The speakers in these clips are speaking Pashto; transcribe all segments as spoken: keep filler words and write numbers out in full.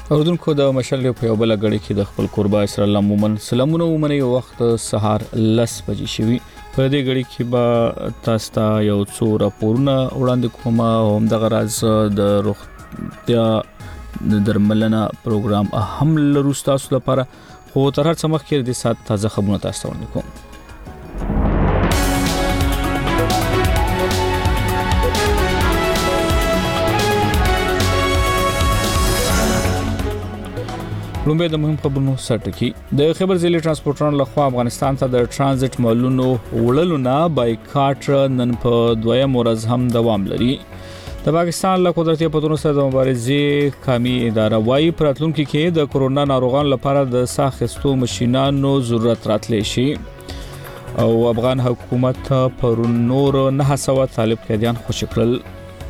اوردونکو د مشال په یو بل غړي کې د خپل قربا اسر الله مومن سلامونه ومني وخت سهار لس بجې شوي په دې غړي کې با تاسو ته یو څو راپورونه وړاندې کوم هم د غراز د روغتیا د درملنه پروګرام اهم لروستا تاسو لپاره خو تر هر څه مخکې د سات تازه خبرونه تاسو ته وړاندې کوم. لومبه د مهم خبرونو سرټکی د خبر ضلع ترانسپورټرانو لخوا افغانستان ته د ترانزیت مالونو وړلو نه بایکاټ نن په دویم ورځ هم دوام لري. د پاکستان له قدرتي پتونو سره د مبارزې قومي اداره وايي پراتلونکو کې د کورونا ناروغانو لپاره د ساخستو ماشينانو ضرورت راتلی شي او افغان حکومت پر نور نه سوا طالب قیدیان خوشی کړل.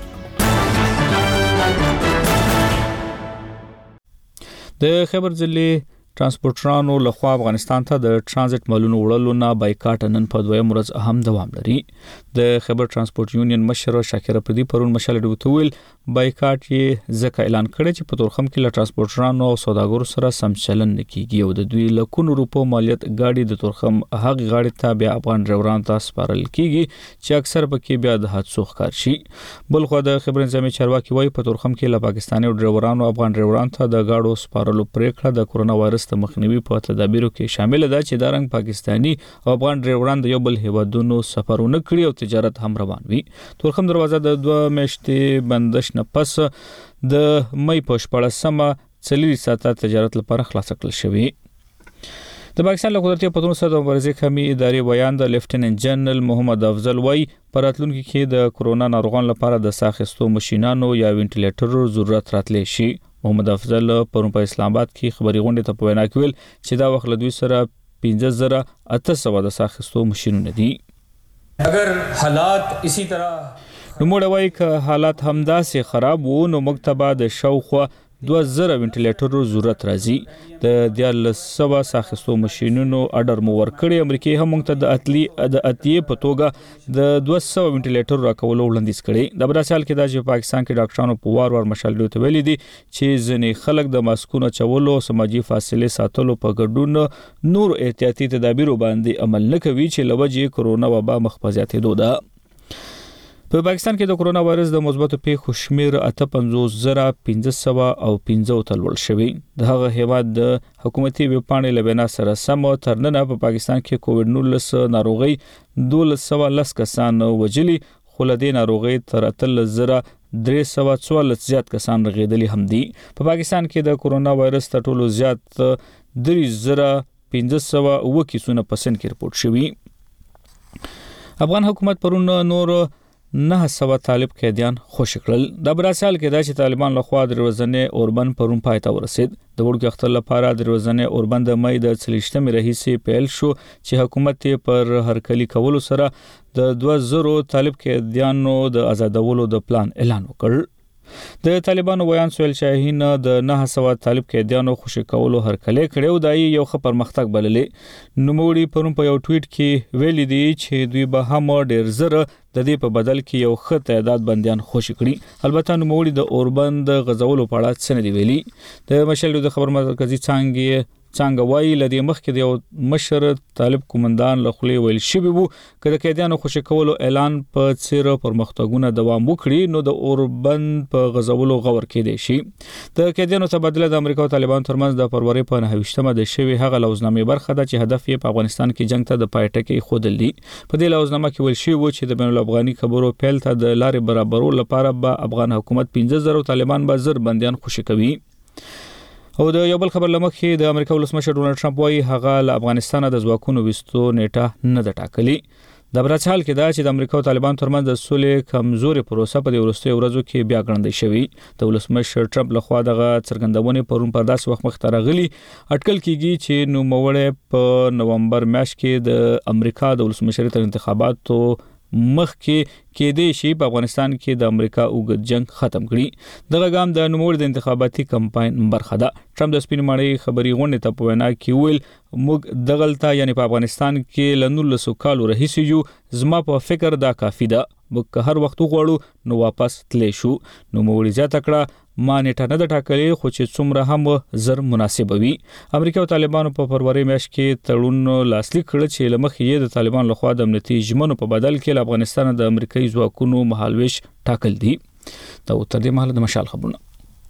د خبر ضلع ترانسپورټرانو لخوا افغانستان ته د ترانزیت مالونو وړلو نه بایکاټ نن په دویم ورځ هم دوام لري. د خبر ترانسپورت یونین مشر شاکر پردي پرون مشال ډوتویل بایکاټ یې ځکه اعلان کړی چې په تورخم کې له ترانسپورټرانو او سوداګرو سره سم چلن نکېږي او د دوی لکونو روپو مالیت گاډي د تورخم هغه غاړي ته بیا افغان ډرایورانو ته سپارل کیږي چې اکثر پکې بیا د حادثو ښکار شي. بل خو د خبر نظامي چارواکي وايي په تورخم کې له پاکستاني ډرایورانو افغان ډرایورانو ته د گاډو سپارلو پریکړه د کورونا وایرس د مخنیوي په تدابیرو کې شامل ده چې د رنګ پاکستاني او افغان ډرایورانو د یو بل هیوادونو سفرونه کړی او تجارت هم روان وي. تورخم دروازه د دوه میاشتې بندش نه پس د مې په شپږمه څلوري ساعته تجارت لپاره خلاص کړل شوی. د پاکستان له قدرتي پتونو سره د مبارزې قومي ادارې بیان د لیفټیننټ جنرال محمد افضل وای پراتلونکو کې د کورونا ناروغانو لپاره د ساخستو ماشينانو یا وینټیلیټر ضرورت راتلی شي. محمد افضل پرون په اسلام آباد کې خبري غونډه ته په وینا کې ویل چې دا وخت له دوی سره پنځه زره اته سوه د ساخستو ماشينونه دي. اگر حالات اسی طرح نو موږ وایي که حالات همداسې خراب وو نو مکتبه د شاوخوا دوه زره وینټیلیټر ضرورت راځي. د دیارلس سوه ساخستو ماشينونو اډر مو ورکړي. امریکای هم موږ ته د اتلی د اتیه په توګه د دوه سوه وینټیلیټر راکولو وړاندیز کړي. د براسال کې د پاکستان کې ډاکټرانو په وار وار مشال ډوته ویلي دي چې ځنې خلک د ماسکونو چولو سماجی فاصله ساتلو په ګډون نور احتیاطي تدابیر باندې عمل نه کوي چې لوجه کورونا وبا مخ په زیاتېدو ده. په پاکستان کې د کورونا وایرس د مثبتو پیښو شمیر اته پنځوس زره پنځه سوه او پنځه تل ول شوی. د هغه هیواد د حکومتي ویبپاڼې لبنا سره سم تر نن په پاکستان کې کووډ نولس ناروغي دوه سوه لس کسان وجلي خو له دې ناروغي تر اتل زره درې سوه څوارلس زیات کسان رغیدلي هم دي. په پاکستان کې د کورونا وایرس تر ټولو زیات درې زره پنځه سوه اوه کیسونه په سن کې رپورټ شوي. افغان حکومت پرون نور نه سوا طالب قیدیان خوش کړل. د براسال کې دا چې طالبان له خوا د ورځنې اوربند پرون پای ته ورسید. د وړو اختر لپاره د ورځنې اوربند د مې د څلوېښتمې راهیسې پیل شو چې حکومت پر هرکلی کولو سره د دوه زره طالب قیدیانو د آزادولو د پلان اعلان وکړ. د طالبانو ویان سویل شاهین د نه سوا طالب قیدیانو خوشی کولو هرکلی کړو دای یو ښه پرمختګ بللې. نوموړي پرون په یو ټویټ کې ویلي دي چې دوی به هم ډیر زره د دې په بدل کې یو ښه تعداد بنديان خوشی کړي. البته نوموړي د اوربند غزولو په اړه څه نه دی ویلي. د مشل د خبر مرکزی څنګه څنګه وایي لدی مخکې د یو مشر طالب کومندان له خلی ویل شوی وو کله قیدیانو خوشی کولو اعلان په څیر پرمختګونه دوام وکړي نو د اوربند په غزولو غور کېدی شي. د قیدیانو تبادله د امریکا او طالبان ترمنځ د فروری په نهه د شوی هغه لوزنامې برخه ده چې هدف یې په افغانستان کې جنگ ته د پایټکې خودل دي. په دې لوزنامه کې ویل شوی و چې د بین الافغاني خبرو پیل ته د لارې برابرولو لپاره به افغان حکومت پنځه زره طالبان به زر بنديان خوشی کوي. او د یو بل خبر لمخې د امریکا ولسمشر ډونالد ټرمپ وايي هغه له افغانستان د ځواکونو وستو نیټه نه د ټاکلي. د براسال کې دا چې د امریکا او طالبان ترمنځ د سولې کمزوري پروسه په وروستیو ورځو کې بیا ګڼل شوی. د ولسمشر ټرمپ لخوا دغه څرګندونه پرون پر داس وخت مخ ته راغلي. اټکل کیږي چې نو موړې په نومبر میاشت کې د امریکا د ولسمشر تر انتخاباتو مخ کې کې د شی په افغانستان کې د امریکا اوږد جنگ ختم کړي. دغه ګام د نوموړي د انتخاباتي کمپاین برخه ده. ټرمپ د سپین ماڼۍ خبري غونډه ته په وینا کې ویل موږ دغلطه یعنی په افغانستان کې لنول سوکالو رهیسي یو زما په فکر دا کافی ده. موږ هر وخت غواړو نو واپس تلی شو. نو موږ زیاته کړه ما نیټه نه ده ټاکلې خو چې څومره هم زر مناسب وي. امریکا او طالبانو په فروری میاشت کې تړون لاسلیک کړ چې لمخ یې د طالبان لخوا د امنیتي ژمنو په بدل کې له افغانستان د امریکایي ځواکونو مهالويش ټاکل دي. دا تر دې مهاله د مشال خبرونه.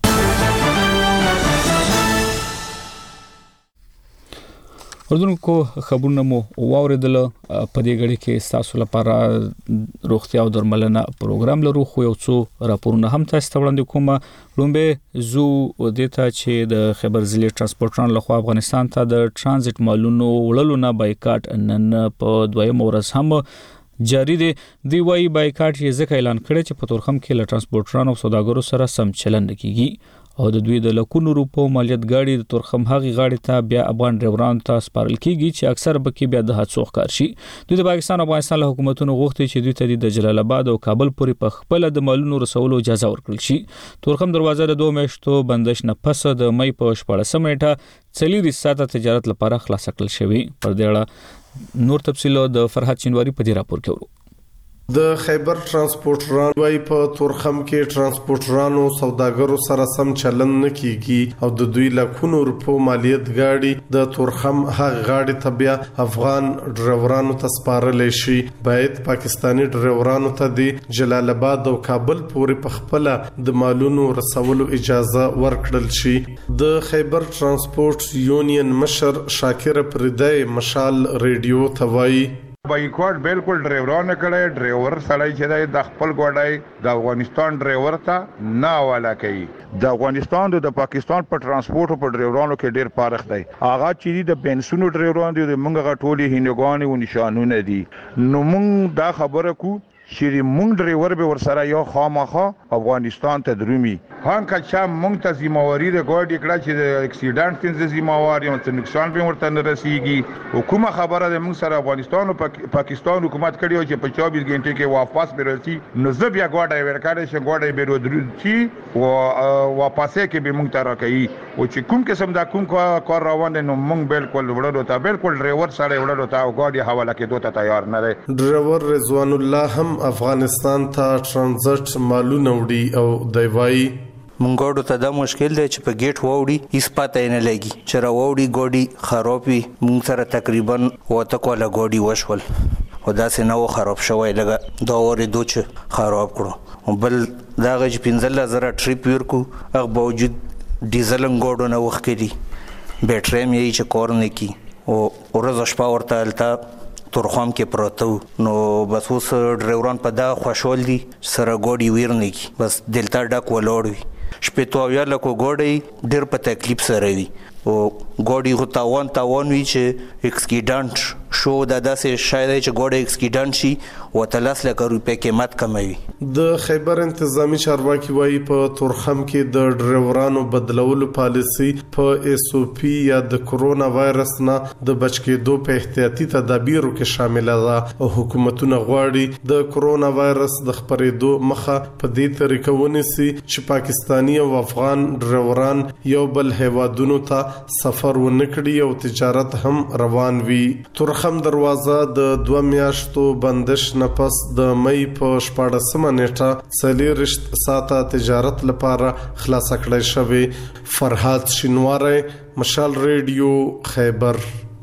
اردوونکو خبرونه مو واوریدل. په دې غړي کې تاسو لپاره روغتیا او درملنه پروګرام لرو خو یو څو راپورونه هم تاسو ته وړاندې کوم. لومبه زو دته چې د خیبر ضلع ترانسپورټران لخوا افغانستان ته د ترانزیت مالونو وړلو نه بایکاټ نن په دویم ورځ هم جاری دی. دی وايي بایکاټ یې ځکه اعلان کړی چې په تورخم کې له ترانسپورټرانو او سوداګرو سره سم چلند کیږي او د دوی د لکونو روپو مالیت گاډي د تورخم هغه غاړي ته بیا افغان ډرایورانو ته سپارل کیږي چې اکثر بکې بیا د حادثو ښکار شي. دوی د پاکستان او افغانستان له حکومتونو غوښتي چې دوی ته د جلال آباد او کابل پورې په خپل د مالونو رسولو اجازه ورکړل شي. تورخم دروازه د دوه میاشتو بندش نه پس د مې په شپږمه نیټه څلور ساعته تجارت لپاره خلاص کړل شوی. پر دې اړه نور تفصیل د فرحت چینواری په دې راپور کې ورو. د خیبر ترانسپورټران وايي په تورخم کې ترانسپورټرانو سوداګرو سره سم چلن نه کیږي او د دوی لکونو روپو مالیت گاډي د تورخم هغه غاډي ته بیا افغان ډرایورانو ته سپارل شي. باید پاکستانی ډرایورانو ته د جلال آباد او کابل پورې په خپل د مالونو رسولو اجازه ورکړل شي. د خیبر ترانسپورټ یونین مشر شاکر پردای مشال ریډیو ته وایي بایکاټ بالکل ډرایورانو کړه. ډرایور سړی چې د خپل ګوډای د افغانستان ډرایور ته نه والا کوي. د افغانستان د پاکستان په ترانسپورت او په ډرایورانو کې ډیر فارق دی. هغه چې د بنسونو ډرایورانو د موږ غټولي هندګانی او نشانونه دي. نو موږ دا خبره کو چې موږ ډرایور به ورسره یو خامخا افغانستان ته درومي. هان که چا موږ ته ذمہواری د ګاډي کړه چې د اکسیډنټ څخه ذمہواری او نقصان به ورته نه رسیږي. حکومت خبره د موږ سره افغانستان او پاکستان حکومت کړي چې په چوبیس غنټه کې واپس به رسي. نو زه بیا ګاډي ورکړم چې ګاډي به ورودري او واپسې کې به موږ ته راکړي او چې کوم قسم دا کوم کار روان نو موږ بالکل وړلو ته بالکل ډرایور سره وړلو ته او ګاډي حواله کېدو ته تیار نه دی. ډرایور رضوان الله هم افغانستان ته ترانزیت مالونه وړي او دی وايي مونږ ته دا مشکل دی چې په گیټ ووري هیڅ پته نه لګي چې را ووري ګوډي خراب وي. مونږ سره تقریبا وته کوله ګوډي وشول او دا سه نو خراب شوی لګه دا اوري دوچ خراب کړو. بل دا غج پنځل زره ټریپ ورکو هغه باوجود ډیزل ګوډو نه وخت کړي بیټری مې چې کور نه کی او ورځ شپه ورته الته تورخم کې پروتو. نو بس اوس ډرایوران په دا خوشحال دي سره ګوډي ویر نه کی بس دلته ډک ولوړ وي. شپې تو یا لکه ګوډي ډیر په تکلیف سره وي او ګوډي غو تاوان تاوان وی چې اکسیډنټ شو دا داسې شاید چې ګوډي اکسیډنټ شي او تلس لکه روپې قیمت کموي. د خیبر انتظامی چارواکي وايي په تورخم کې د ډرایورانو بدلولو پالیسي په اس او پی یا د کرونا وایرس نه د بچ کېدو په احتیاطي تدابیرو کې شامل ده او حکومتونه غواړي د کرونا وایرس د خپرېدو مخه په دې طریقه ونیسي چې پاکستانی او افغان ډرایوران یو بل هیوادونو ته سفر ونکړي او تجارت هم روان وي. تورخم دروازه د دوه میاشتو بندش نه پس د مې په شپږمه نیټه څلورشت ساعته تجارت لپاره خلاص کړی شوی. فرحات شینواری مشال ریډیو خیبر.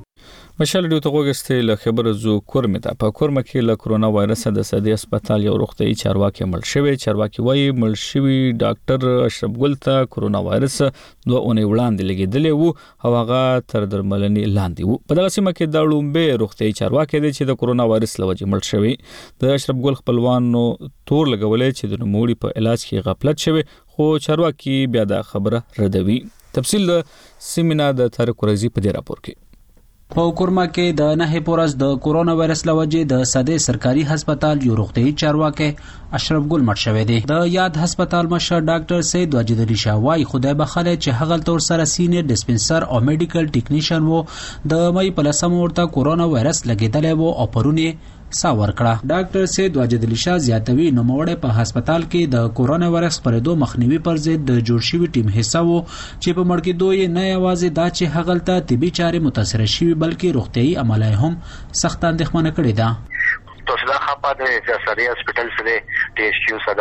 مشال ریډیو ته وګورئ له خبر زو کورمه ته په کورمه کې له کرونا وایرس د صدې هسپتال یو روغتي چارواکي مړ شوی. چارواکي وایي مړ شوی ډاکټر اشرف ګل ته کرونا وایرس دوه اونۍ وړاندې لګیدلی وو او هغه تر درملنې لاندې وو. په دغه سیمه کې د لومبه روغتي چارواکي دی چې د کرونا وایرس لوجه مړ شوی. د اشرف ګل خپلوانو تور لګولې چې د نوموړي په علاج کې غفلت شوی خو چارواکي بیا دا خبره ردوي. تفصیل د سیمینار د طارق رضی په دې راپور کې. په کورما کې د نه پورس د کورونا وایرس لوجه د صدې سرکاري هسپتال یو روغتي چارواکي اشرف ګل مړ شوی دی. د یاد هسپتال مشر ډاکټر سید واجد علي شاه وايي خدای بخله چې هغه تور سره سینیئر ډسپنسر او میډیکل ټیکنیشن وو د مې په لسم ورته کورونا وایرس لګیدلی وو او پرونه ساور کړه. ډاکټر سید واجد علي شاه زیاتوي نو موړې په هسپتال کې د کورونا وایرس پرېدو مخنیوي پر ضد د جوړ شوی ټیم حصہ وو چې په مړ کې دوی نه یوازې دا چې هغلته طبي چارې متاثر شي بلکې روغتيایي عملای هم سخت اندېښمنه کړې ده. تو صدا خپه د سري هسپتال سره ټیسټ یو صدا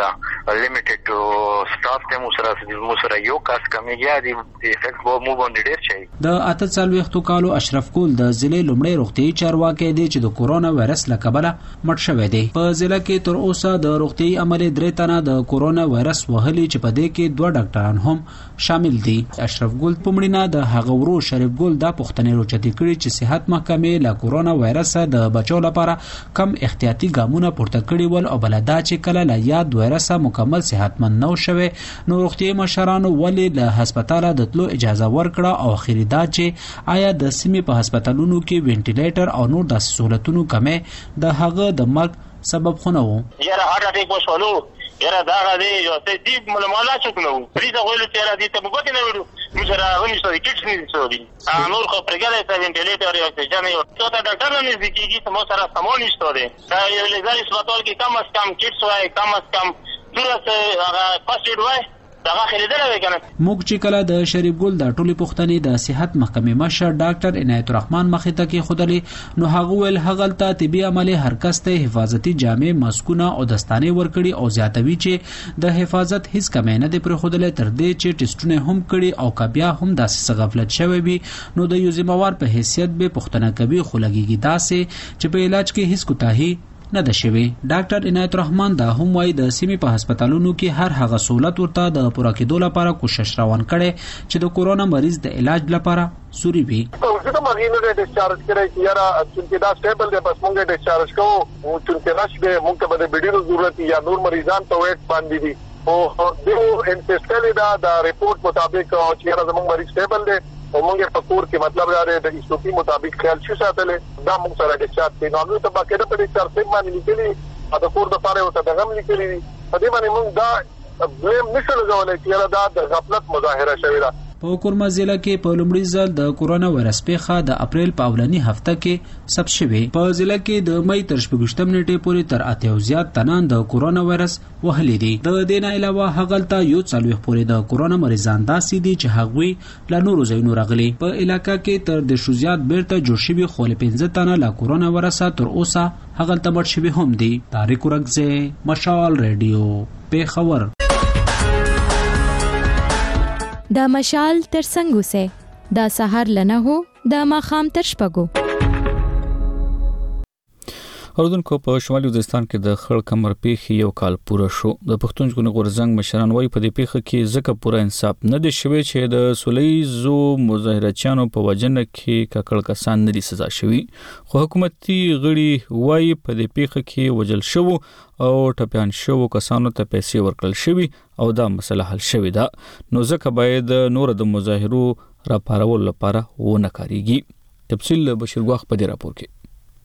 لیمیټډ سټاف ته مو سره مو سره یو کس کمیږي د افیکټ به مو باندې ډیر شي. د اته څلوېښتو کالو اشرف ګل د ضلع لومړی روغتیايي چارواکي دی چې د کورونا وایرس له کبله مړ شوی دی. په ضلع کې تر اوسه د روغتیايي عملې درې تنه د کورونا وایرس وهلي چې په دې کې دوه ډاکټران هم شامل دي. اشرف ګل په مړینه د هغه ورو شریف ګل د پښتنې روچتي کړي چې صحت محکمې له کورونا وایرس د بچو لپاره کم احتیاطي ګامونه پورته کړي ول او بلدا چې کله له یاد وایرس مکمل صحتمند نو شوه نو روغتیايي مشرانو ولې له هسپتاله د تلو اجازه ورکړه او اخیری دا چې آیا د سیمې په هسپتالونو کې وینټیلیټر او نور د سہولتونو کمې د هغه د مرګ سبب خونه وو. یاره هارت اٹیک وشولو یاره دا غدي یو څه دې معلومات چکلو پریدا ویل چې را دي ته موږ نه وړو موږ را غونې شو کیټس نه سوري نور خو پرګلې ته وینټیلیټر او اکسیجن یو څه تا ډاکټر نه ځکیږي ته مو سره سمون نشته دي دا یو لږه هسپتال کې کم از کم کیټس وای کم از کم ضرورت هغه فاست وای موږ چې کله د شریف ګل د ټولي پښتنې د صحت محکمې مشر ډاکټر عنایت الرحمن مخې ته کې خودلې نو هغه ول هغلته طبي عملي هر کس ته حفاظتي جامې ماسکونه او دستانه ورکړي او زیاتوي چې د حفاظت هیڅ کمې نه دی پر خودلې تر دې چې ټیسټونه هم کړي او کبیا هم داسې غفلت شوی وي نو د یو ذمہوار په حیثیت به پښتنه کوي خلګيږي داسې چې په علاج کې هیڅ کوتاهي نه ده شوی. ډاکټر عنایت الرحمن دا هم وايي د سیمې په هسپتالونو کې هر هغه سہولت ورته د پوره کېدو لپاره کوشش روان کړي چې د کورونا مریض د علاج لپاره سوري وي. اوسه مریض نه ډیسچارج کړي چې یاره چې دا سټیبل دی بس موږ ډیسچارج کوو او چې راش به موږ ته به ډیرو ضرورت یا نور مریضان ته ویټ باندې دي او د انټیسټل دا د ریپورت مطابق چې یاره زموږ مریض سټیبل دی او موږ په کور کې مطلب دا د ایسوپی مطابق خیال شي ساتلې دا موږ سره ډیسچارج کوي نو ته باقاعده په ډیسچارج باندې لیکلي دا کور د پاره او ته دغه لیکلي په دې باندې موږ دا بلیم نشو لګولای چې یاره دا د غفلت مظاهره شوی ده. په کورما ضلع کې په لومړي ځل د کورونا وایرس پیښه د اپریل په اولنی هفته کې ثبت شوه. په ضلع کې د مې تر شپږشتم نیټې پورې تر اته او زیات تنان د کورونا وایرس وهلي دي. د دې نه علاوه هغلته یو څلوېښت پورې د کورونا مریضان داسې دي چې هغوی له نورو ځایونو راغلي. په علاقې کې تر د شوزيات بیرته جوړ شوی خو له پنځه تنه له کورونا وایرس تر اوسه هغلته مړ شوی هم دي. طارق ورغزه مشال رادیو پیښور. دا مشال تر څنګه سه دا سحر لنه هو دا ماخام تر شپګو. اوردونکو په شمالي وزیرستان کې د خړ کمر پیښې یو کال پوره شو. د پښتون ژغورنې غورځنګ مشران وايي په دې پیښه کې ځکه پوره انصاف نه دی شوی چې د سولېزو مظاهرچیانو په وجنه کې ککړ کسان نه دي سزا شوی خو حکومتي غړي وايي په دې پیښه کې وجل شو او ټپيان شو کسانو ته پیسې ورکړل شوی او دا مسله حل شوی ده نو ځکه باید نور د مظاهرو را پارول لپاره ونه کاریږي. تفصیل بشیر غواخ په دې راپور کې.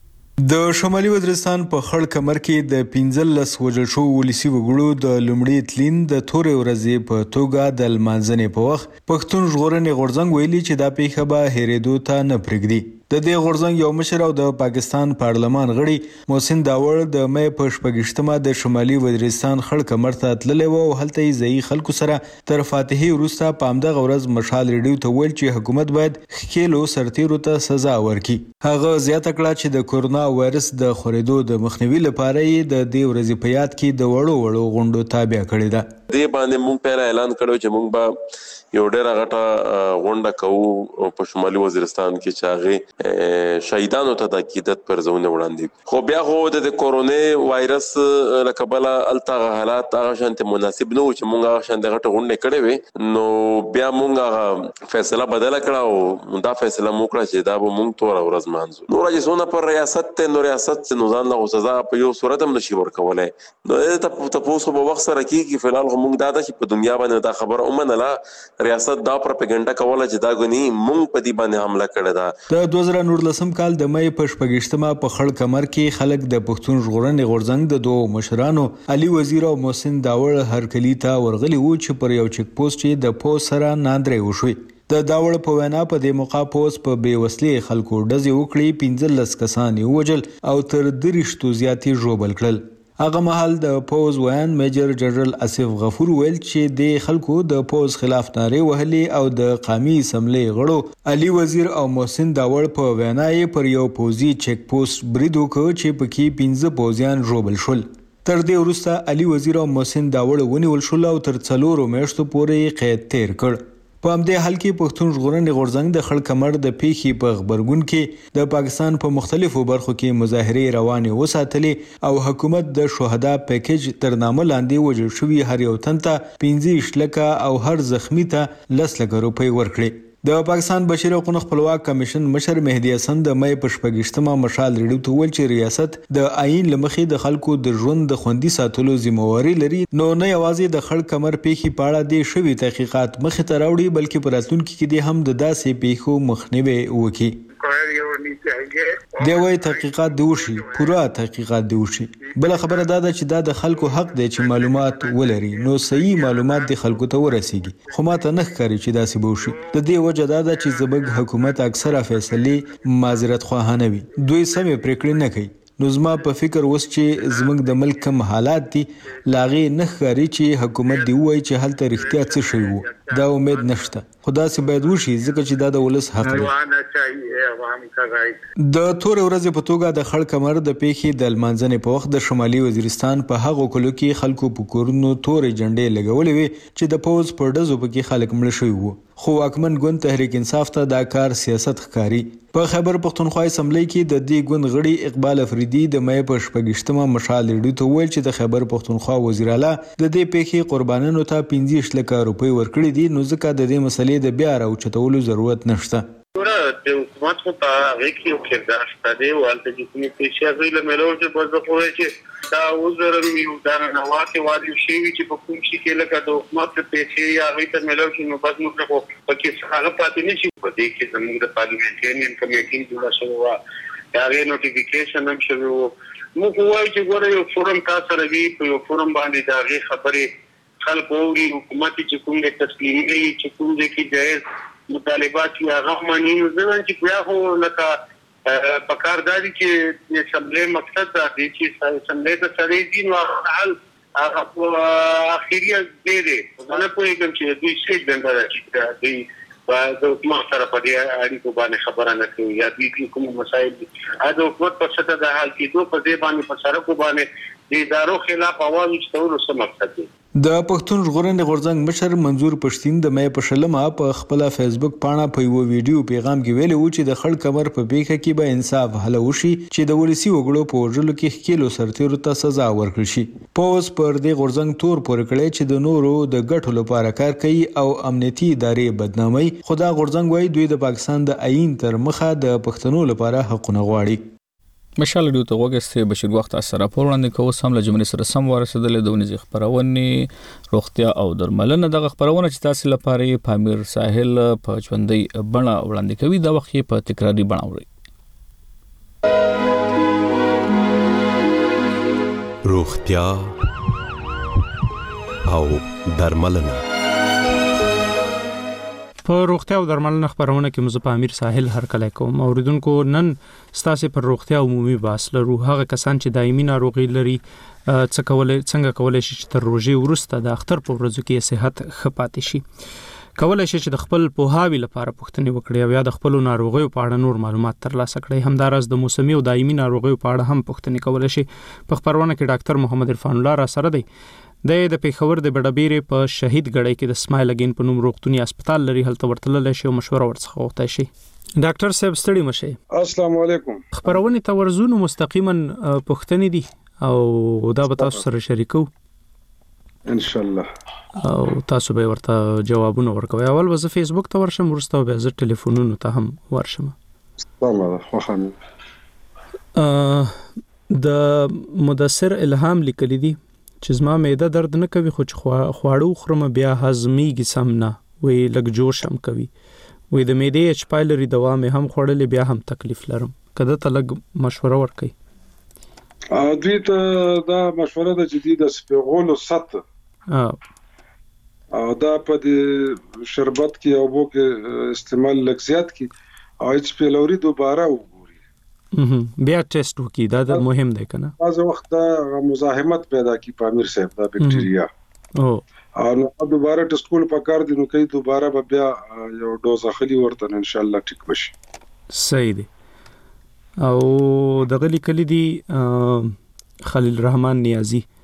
د شمالي وزیرستان په خړ کمر کې د پنځلس وجل شو ولسی وګړو د لومړي تلین د تورې ورځې په توګه د لمانځنې په وخت پښتون ژغورنې غورځنګ ویلي چې دا پیښه به هېرېدو ته نه پرېږدي. د دې غورځنګ یو مشر او د پاکستان پارلمان غړي محسن داوړ د مې په شپږشتمه د شمالي وزیرستان خړ کمر ته تللی و او هلته یې ځایي خلکو سره تر فاتحې وروسته په همدغه ورځ مشال ریډیو ته ویل چې حکومت باید ښکېلو سرتیرو ته سزا ورکړي. هغه زیاته کړه چې د کورونا وایرس د خورېدو د مخنیوي لپاره یې د دې ورځې په یاد کې د وړو وړو غونډو تابع کړې ده. دې باندې مونږ پیل اعلان کړو چې مونږ به یو ډېر غټه غونډه کوو په شمالي وزیرستان کې چې هغه شهیدانو ته د عقیدت پر ځونه وړاندې خو بیا خو د کورونا وایرس لکبله الته حالات هغه شانت مناسب نه و چې مونږ هغه شانت غټه غونډه کړې وې نو بیا مونږ فیصله بدله کړه او دا فیصله مو کړه چې دا به مونږ تور ورځ مانځو. نو راځي سونه پر ریاست ته نو ریاست نو ځان له سزا په یو صورت هم نشي ورکولای. نو ته تاسو په وخت سره کې فلال مونږ دا د په دنیا باندې دا خبره ومنله ریاست دا پروپاګاندا کوله چې دا غني مونږ په دې باندې حمله کړې ده. د دوه زره نولسم کال د مې په شپږشتمه په خړ کمر کې خلک د پښتون ژغورنې غورځنګ د دوه مشرانو علي وزیر او محسن داوړ هرکلی ته ورغلي وو چې پر یو چک پوسټ کې د پوس سره ناندرې وشوي. د داوړ په وینا په دې موقع پوس په بې وسلې خلکو ډزې وکړي پنځلس کسان یې وژل او تر دریشتو زیاتې ژوبل کړل. هغه مهال د پوز ویان میجر جنرال اسف غفور ویل چې د خلکو د پوز خلاف نارې وهلې او د قومي اسمبلې غړو علي وزیر او محسن داوړ په وینا یې پر یو پوزي چک پوسټ برید وکړ چې پکې پنځه پوزیان ژوبل شول. تر دې وروسته علي وزیر او محسن داوړ ونیول شول او تر څلورو میاشتو پورې قید تیر کړ. په همدې حال کې پښتون ژغورنې غورځنګ د خړ کمر د پیښې په غبرګون کې د پاکستان په مختلفو برخو کې مظاهرې روانې وساتلې او حکومت د شهدا پیکیج تر نامه لاندې وژل شوي هر یو تن ته پنځه لکه او هر زخمی ته لس لکه روپۍ ورکړې. د پاکستان بشري حقوقو خپلواک کمیشن مشر مهدي حسن د مې په شپږشتمه مشال ریډیو ته ویل چې ریاست د آئین لمخې د خلکو د ژوند د خوندي ساتلو ذمہواری لري، نو نه یوازې د خړ کمر پیښې په اړه د شوي تحقیقات مخې ته راوړي بلکې په راتلونکي کې د هم د داسې پیښو مخنیوي وکړي. دی وايي تحقیقات دی وشي، پوره تحقیقات دی وشي. بل خبره دا ده چې دا د خلکو حق دی چې معلومات ولري، نو صحیح معلومات د خلکو ته ورسیږي. خو ماته نه ښکاري چې داسې به وشي. د دې وجه دا ده چې زموږ حکومت اکثره فیصلې معذرت خواهانه وي، دوی سمې پریکړې نه کوي. نو زما په فکر اوس چې زموږ د ملک کم حالات دي لاغې نه ښکاري چې حکومت دی وایي چې هلته رښتیا څه شوي وو. دا امید نشته، خو داسې باید وشي ځکه چې دا د ولس حق دی. د تورې ورځې په توګه د خړ کمر د پیښې د لمانځنې په وخت د شمالي وزیرستان په هغو کلو کې خلکو په کورونو تورې جنډې لګولې وې چې د پوز په ډزو پکې خلک مړه شوي وو. خو واکمن ګوند تحریک انصاف ته دا کار سیاست ښکاري. په خیبر پښتونخوا اسمبلی کې د دې ګوند غړي اقبال افریدي د مې په شپږشتمه مشال ریډیو ته ویل چې د خیبر پښتونخوا وزیر اعلی د دې پیښې قربانانو ته پنځه لکه روپۍ ورکړي دي، نو ځکه د دې مسلې د بیا راوچتولو ضرورت نشته. د حکومت په هغه کې یو کردار شته دی او هلته چې کومې پیسې هغوی له میلاو چې به زه خو وایم چې دا عذر یو دا ننواکې وادي شوي چې په کوم شي کې لکه د حکومت پیسې یا هغوی ته میلاو شي، نو بس موږ خو پکې هغه پاتې نه شي. په دې کې زموږ د پارلمنټرین کمیټې جوړه شوې وه، د هغې نوټیفیکیشن هم شوی و. موږ خو وایو چې ګوره یو فورم تا سره وي، په یو فورم باندې د هغې خبرې خلک واوري، حکومت چې کوم دی تسلیموي چې کوم دی کې جایز مطالبات یا هغه معنی نو زه چې بیا خو لکه پکار دا دي چې د اسمبلی مقصد دا دی چې اسمبلی ته سړی دي نو حل هغه اخري دی دی زه نه پوهېږم چې دوی څه دنده ده چې دوی د حکومت سره په دې اړیکو باندې خبره نه کوي یا دوی کوم مسایل دي د حکومت په سطح د حل کېدو په دې باندې په سړکو باندې د ادارو خلاف اواز ویښتولو څه مقصد دی. د پښتون ژغورنې غورځنګ مشر منظور پښتین د مې په شلمه په خپل فیسبوک پاڼه په یو ویډیو پیغام کې ویلي و چې د خړ کمر په پیښه کې به انصاف حل وشي چې د ولسی وګړو په وژلو کې ښکیلو سرتیرو ته سزا ورکړل شي. پوز پر دې غورځنګ تور پورې کړی چې د نورو د ګټو لپاره کار کوي او امنیتي ادارې بدنامي. خدا غورځنګ وایي دوی د پاکستان د آئین تر مخه د پښتنو لپاره حقونه غواړي. مشال ډیو ته وګسته بشیر وخت اثر راپور وړاندې کوو سم له جمهوریت سره سم ورسېدل د ونیز خبرونه روغتیا او درملنه دغه خبرونه چې تاسو لپاره پامیر ساحل په ژوندۍ بڼه وړاندې کوي د وخت په تکراری بڼه وړي. روغتیا او درملنه په روغتیا او درملنه خبرونه کې مزه په امیر ساحل هر کله کوم اوریدونکو نن ستاسو پر روغتیا عمومي باس لرو. هغه کسان چې دایمي ناروغي لري څه کولای څنګه کولای شي چې تر روزي ورسته د اختر په ورځو کې صحت خپاتې شي. کولای شي چې د خپل پوهاوی لپاره پوښتنه وکړي او یا د خپل ناروغیو په اړه نور معلومات ترلاسه کړي. همدارس د موسمي او دایمي ناروغیو په اړه هم پوښتنه کولای شي. په خبرونه کې ډاکټر محمد عرفان الله را سره دی. د پیښور د بډابېرې په شهید ګړی کې د سمایل اگین په نوم روغتونی هسپتال لري، هلته ورتللی شي او مشوره ورڅخه وغوښتی شي. ډاکټر صاحب ستړي مشئ. السلام علیکم. خبرونې ته ورځو مستقیما پوښتنې دي او دا به تاسو سره شریکو ان شاء الله او تاسو به ورته جوابونه ورکوي. اول به زه فیسبوک ته ورشم وروسته به زه ټلیفونونو ته هم ورشم. د مدثر الهام لیکلی دي چې زما معده درد نه کوي خو چې خواړه خورم بیا هضمېږي سم نه، وی لږ جوش هم کوي، وی د معدې اچ پایلري دوا مې هم خوړلې بیا هم تکلیف لرم، کده ته لږ مشوره ورکړئ. دوی ته دا مشوره ده چې دوی د سپیغولو ست او دا په د شربت کې او بو کې استعمال لږ زیات کی او اچ پیلوري دوباره بیا ټیسټ وکي. دا د مهم دی کنه بعض وخت دا مزاحمت پیدا کی پامیر صاحب دا بکټریا او او دوباره ټیسټ کول پکار دي نو کوي دوباره بیا یو ډوز اخلي ورته ان شاء الله ټیک بشي. صحیح دی. او دغه لیکلي دي خلیل رحمان نیازی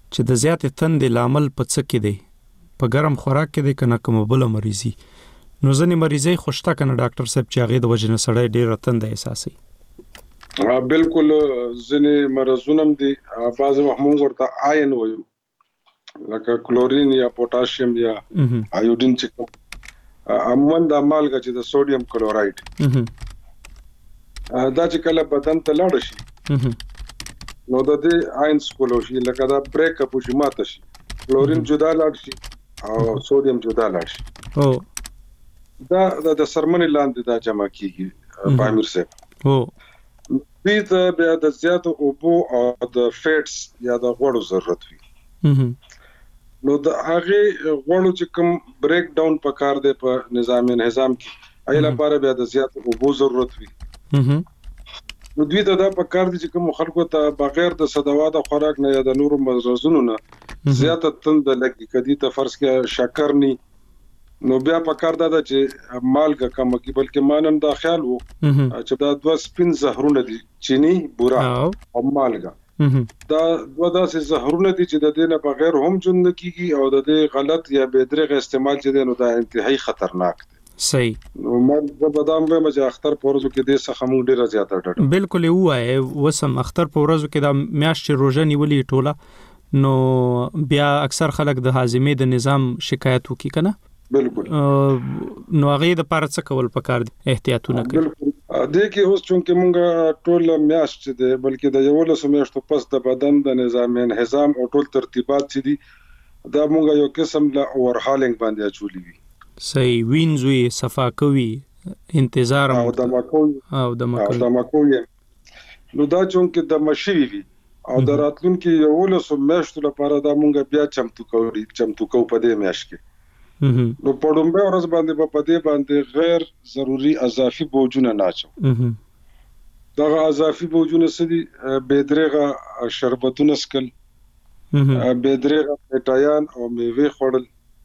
چې د زیات تندې لامل په څه کې دی؟ په ګرم خوراک کې دی کنه کوم بل مریضي؟ نو ځنې مریضي خوشته کنه ډاکټر صاحب چې هغه د وجه نه سړی ډیر تند احساسي. ها بالکل ځنې مرزونم دي بعض محمود ورته آین وایو لکه کلورین یا پوتاشیم یا ایودین چې عموما د مالګه چې د سوډیم کلورایډ دا چې کله بدن ته لاړ شي نو د دې آین سکول شي لکه دا بریک اپ شي ماته شي کلورین جدا لاړ شي او سوډیم جدا لاړ شي او دا د سرمنې لاندې دا جمع کیږي پامیر صاحب. او دې ته بیا د زیاتو اوبو او د فیټس یا د غوړو ضرورت وي. نو د هغه غوړو چې کوم بریک ډاون پکار دی په نظام انهضام کې ایله لپاره بیا د زیات اوبو ضرورت وي. نو دوی ته دا پکار دي چې کوم خلکو ته بغیر د صدوا د خوراک نه یا د نورو مرزونو نه زیات تند لګي کدي ته فرض کې شکر ني نو بیا پکار دا چې مالګه کم کی بلکې مانم دا خیال وو چې دا دوه سپین زهرونه دي چینی بورا او مالګه دا دوه داسې زهرونه دي چې د دې نه بغیر هم جون کیږي او د دې غلط یا بېدرغه استعمال چې دی نو دا انتهایی خطرناک دی. صحیح. نو ما بدام به مجه اختر پورزو کې د څه خمو ډیره زیاته ډډ بالکل وای وسم اختر پورزو کې د میاشت روزه نیولې ټوله نو بیا اکثر خلک د هاضمې د نظام شکایت وکي کنه. بالکل. نو هغه د پاره څه کول پکار دي احتیاطونه کوي. بالکل. د کې اوس چونکه مونږه ټول میاشت دي بلکې د یو لس میاشتو پس د بدن د نظام انهضام او ټول ترتیبات چې دي دا مونږه یو قسم لا اورهالینګ باندې اچولې وي. صحیح. وینځوي صفا کوي انتظار او د ماکوي او د ماکوي او د ماکوي نو دا چونکه د مشي وي او د راتلونکو یو لس میاشتو لپاره دا مونږه بیا چمتو کوي چمتو کو په دې میاشت کې. نو په ډومبه ورځ باندې په پدې باندې غیر ضروری اضافي بوجونه نه اچو. دا اضافي بوجونه سدي بيدرغه شربتونه سکل بيدرغه پټایان او میوه خوړل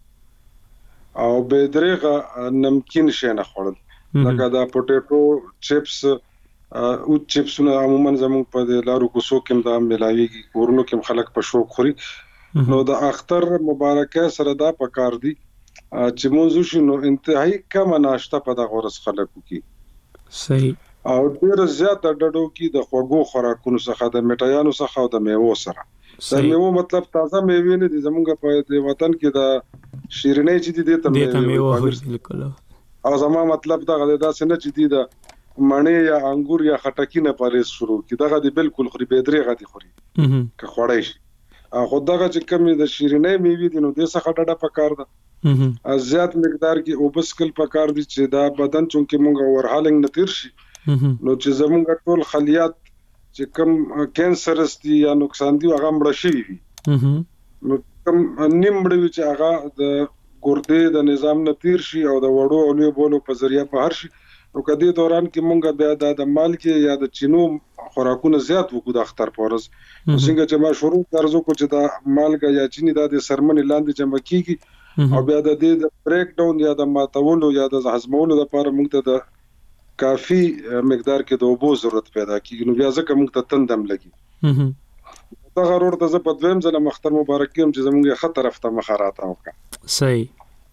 او بيدرغه نمکین شنه خوړل لکه دا پټیټو چپس او چپسونه عموما زموږ په لارو کوڅو کې دا ملاويږي کورونو کې خلک په شوق خوري. نو د اختر مبارکه سره دا پکار دي چې مونږ شو نو انتهایی کم ناشته په دغه ورځ خلکو کې. صحیح. او ډیر زیات ډډو کې د خوږو خوراکونو څخه د میټایانو څخه او د میوو سره. د میوو مطلب تازه میوې نه دي زمونږ په وطن کې د شیرینۍ چې دي ته میوه بالکل. او زما مطلب دا غوډه داسې نه چې دي د مڼې یا انګور یا خټکی نه پالیس شروع کی دغه دی بالکل خوري بيدرغه دي خوري که خوړای شي. خو دغه چې کمی د شیرینۍ میوې دي نو د څه ډډه پکار ده زیات مقدار کې اوبسکل پکار دي چې دا بدن چونکه مونږ اورهالینګ نه تیر شي نو چې زمونږ ټول خلیات چې کم کینسرس دي یا نقصان دي هغه مړ شي وي نو کم نیم مړ وي چې هغه د ګردې د نظام نه تیر شي او د وړو او لوی بولو په ذریعہ په هر شي نو کدي دوران کې مونږ بیا د مال کې یا د چینو خوراکونه زیات وکړو د اختر پورز څنګه چې ما شروع ترزو کو چې دا مالګه یا چینی د سرمنې لاندې جمع کیږي او بیا د دې د بریک ډاون یا د ماتولو یا د هضمولو لپاره موږ ته د کافي مقدار کې د اوبو ضرورت پیدا کیږي نو بیا ځکه موږ ته تندم لګي. دا غرور ته زه په دویم ځل مختر مبارک یم چې زموږ خطر طرف ته مخاراته وکړه. صحیح.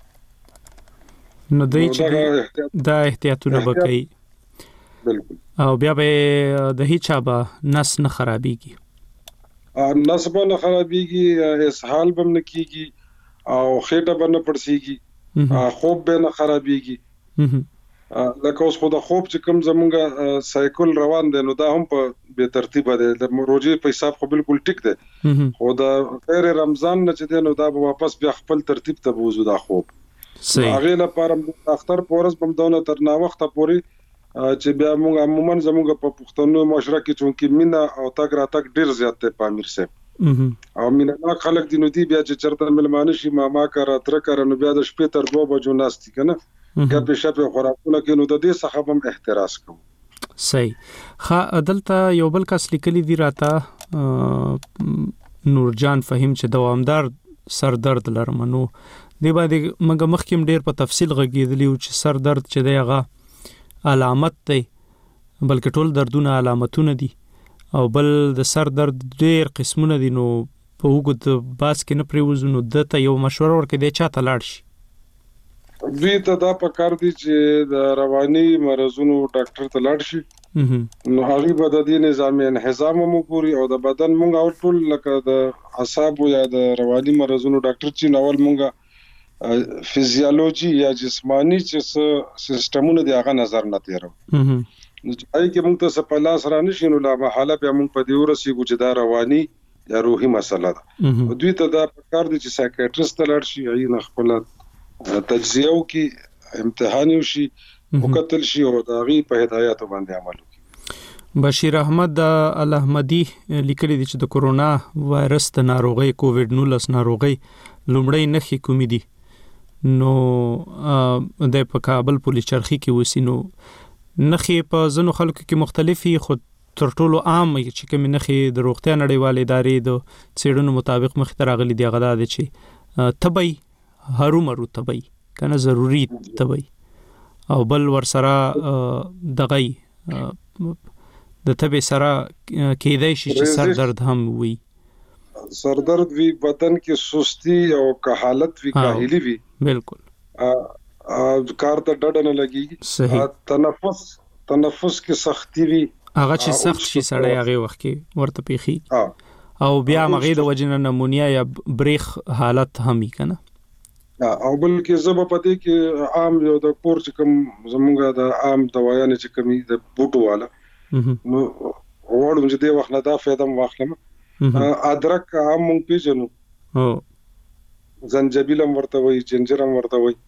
نو دوی چې دا احتیاطونه وکړي بالکل او بیا به د هیڅ به نس نه خرابيږي. نس به نه خرابيږي اسهال به نه کیږي او خېټه به نه پړسيږي خوب به نه خرابيږي. لکه اوس خو د خوب چې کوم زمونږه سایکل روان دی نو دا هم په به ترتیب دی د روزي په حساب خو بالکل ټیک دی خو د غیر رمضان نه چې دی نو دا به واپس بیا خپل ترتیب ته وځو دا خوب. صحیح. هغه لپاره د اختر پورز بم دونه تر نا وخت پوري چې بیا موږ عموما زموږ په پښتنو معاشره کې چونکی مینا او تاګ را تاګ ډیر زیات ته پامیر صاحب او مینا خلک دي نو دي بیا چې چرته ملمانه شي ماما کار تر کار نو بیا د شپې تر دوه بجو ناستي کنه ګپ شپ خوراکونه کې نو د دې څخه هم احتراز کوو. صحیح. خا عدالت یو بل کس لیکلي دی راته نورجان فهم چې دوامدار سر درد لرمنو دی باندې مګه مخکیم ډیر په تفصیل غږیدلی او چې سر درد چې دی هغه علامت دی بلکې ټول دردونه علامتونه دي او بل د سر درد ډیر قسمونه دي نو په وګد باس کې نه پریوزو نو دته یو مشوره ورکړي د چاته لاړ شي؟ دوی ته دا پکار دي چې د رواني مرزونو ډاکټر ته لاړ شي. نو هغه به د دې نظام انهضام مو پوری او د بدن مونږ او ټول لکه د اعصاب یا د رواني مرزونو ډاکټر چې نوول مونږه فزیولوژي یا جسمانی چې سیستمونه دی هغه نظر نه تیرو. نو چې کې مونږ ته سپلا سره نشي نو لا محاله به مونږ په دې ورسې چې دا رواني یا روحي مسله ده. دوی ته دا پکار دي چې سایکیاټریست ته لاړ شي، هغه خپل تجزیه وکي، امتحان وشي او قتل شي او دا غي په هدايت باندې عمل وکي. بشیر احمد الاحمدی لیکلی دی چې د کورونا وایرس د ناروغي کووډ نولس ناروغي لومړی نښې کومې دي. نو د په کابل پولیس چرخي کې وسینو نښې په ځینو خلکو کې مختلفي، خو تر ټولو عام چې کوم نښې د روغتیا نړیوالې ادارې د څېړنو مطابق مخ ته راغلي دی هغه دا چې تبي هرو مرو تبي کنه ضروري تبي او بل ور سره دغی د تبي سره کېدای شي چې سر درد هم وي، سر درد وی، بدن کې سستی او کحالت وی، کاهلی وی، بالکل کار ته ډډ نه لګي، تنفس تنفس کې سختی وی، هغه چې سخت شي سړی هغه وخت کې ورته پیخي او بیا مغې د وجنه نمونیا یا بریخ حالت هم کنه. او بل کې زبا پته کې عام یو د کور چې کوم زمونږه د عام دوايانې چې کمی د بوټو والا نو وړم چې د وخت نه دا فائدہ واخلم. ادرک عام مونږ پیژنو، او زنجبیل هم ورته وای، جنجر هم ورته وای،